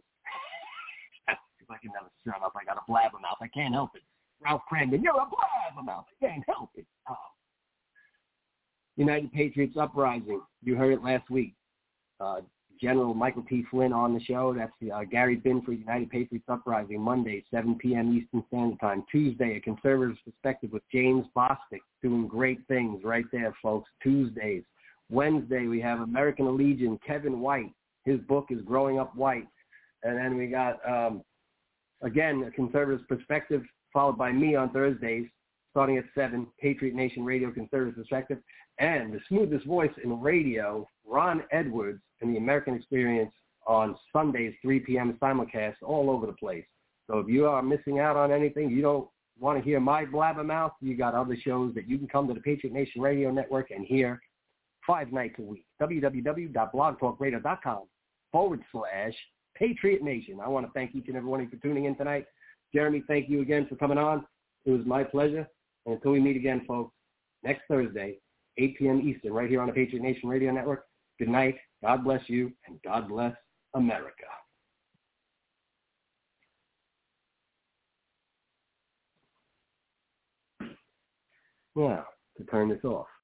If I can never shut up, I got a blabbermouth. I can't help it. Ralph Crandon, you're a blabbermouth. I can't help it. Oh. United Patriots Uprising. You heard it last week. Uh, General Michael T. Flynn on the show. That's the, uh, Gary Binford, United Patriots Uprising, Monday, seven p.m. Eastern Standard Time. Tuesday, A Conservative's Perspective with James Bostic, doing great things right there, folks. Tuesdays. Wednesday, we have American Legion, Kevin White. His book is Growing Up White. And then we got, um, again, A Conservative's Perspective, followed by me on Thursdays, starting at seven, Patriot Nation Radio, Conservative Perspective. And the smoothest voice in radio, Ron Edwards, and the American Experience on Sundays, three p.m. simulcast all over the place. So if you are missing out on anything, you don't want to hear my blabbermouth, you got other shows that you can come to the Patriot Nation Radio Network and hear five nights a week. www.blogtalkradio.com forward slash Patriot Nation. I want to thank each and every one of you for tuning in tonight. Jeremy, thank you again for coming on. It was my pleasure. And until we meet again, folks, next Thursday, eight p.m. Eastern, right here on the Patriot Nation Radio Network. Good night. God bless you, and God bless America. Now, to turn this off.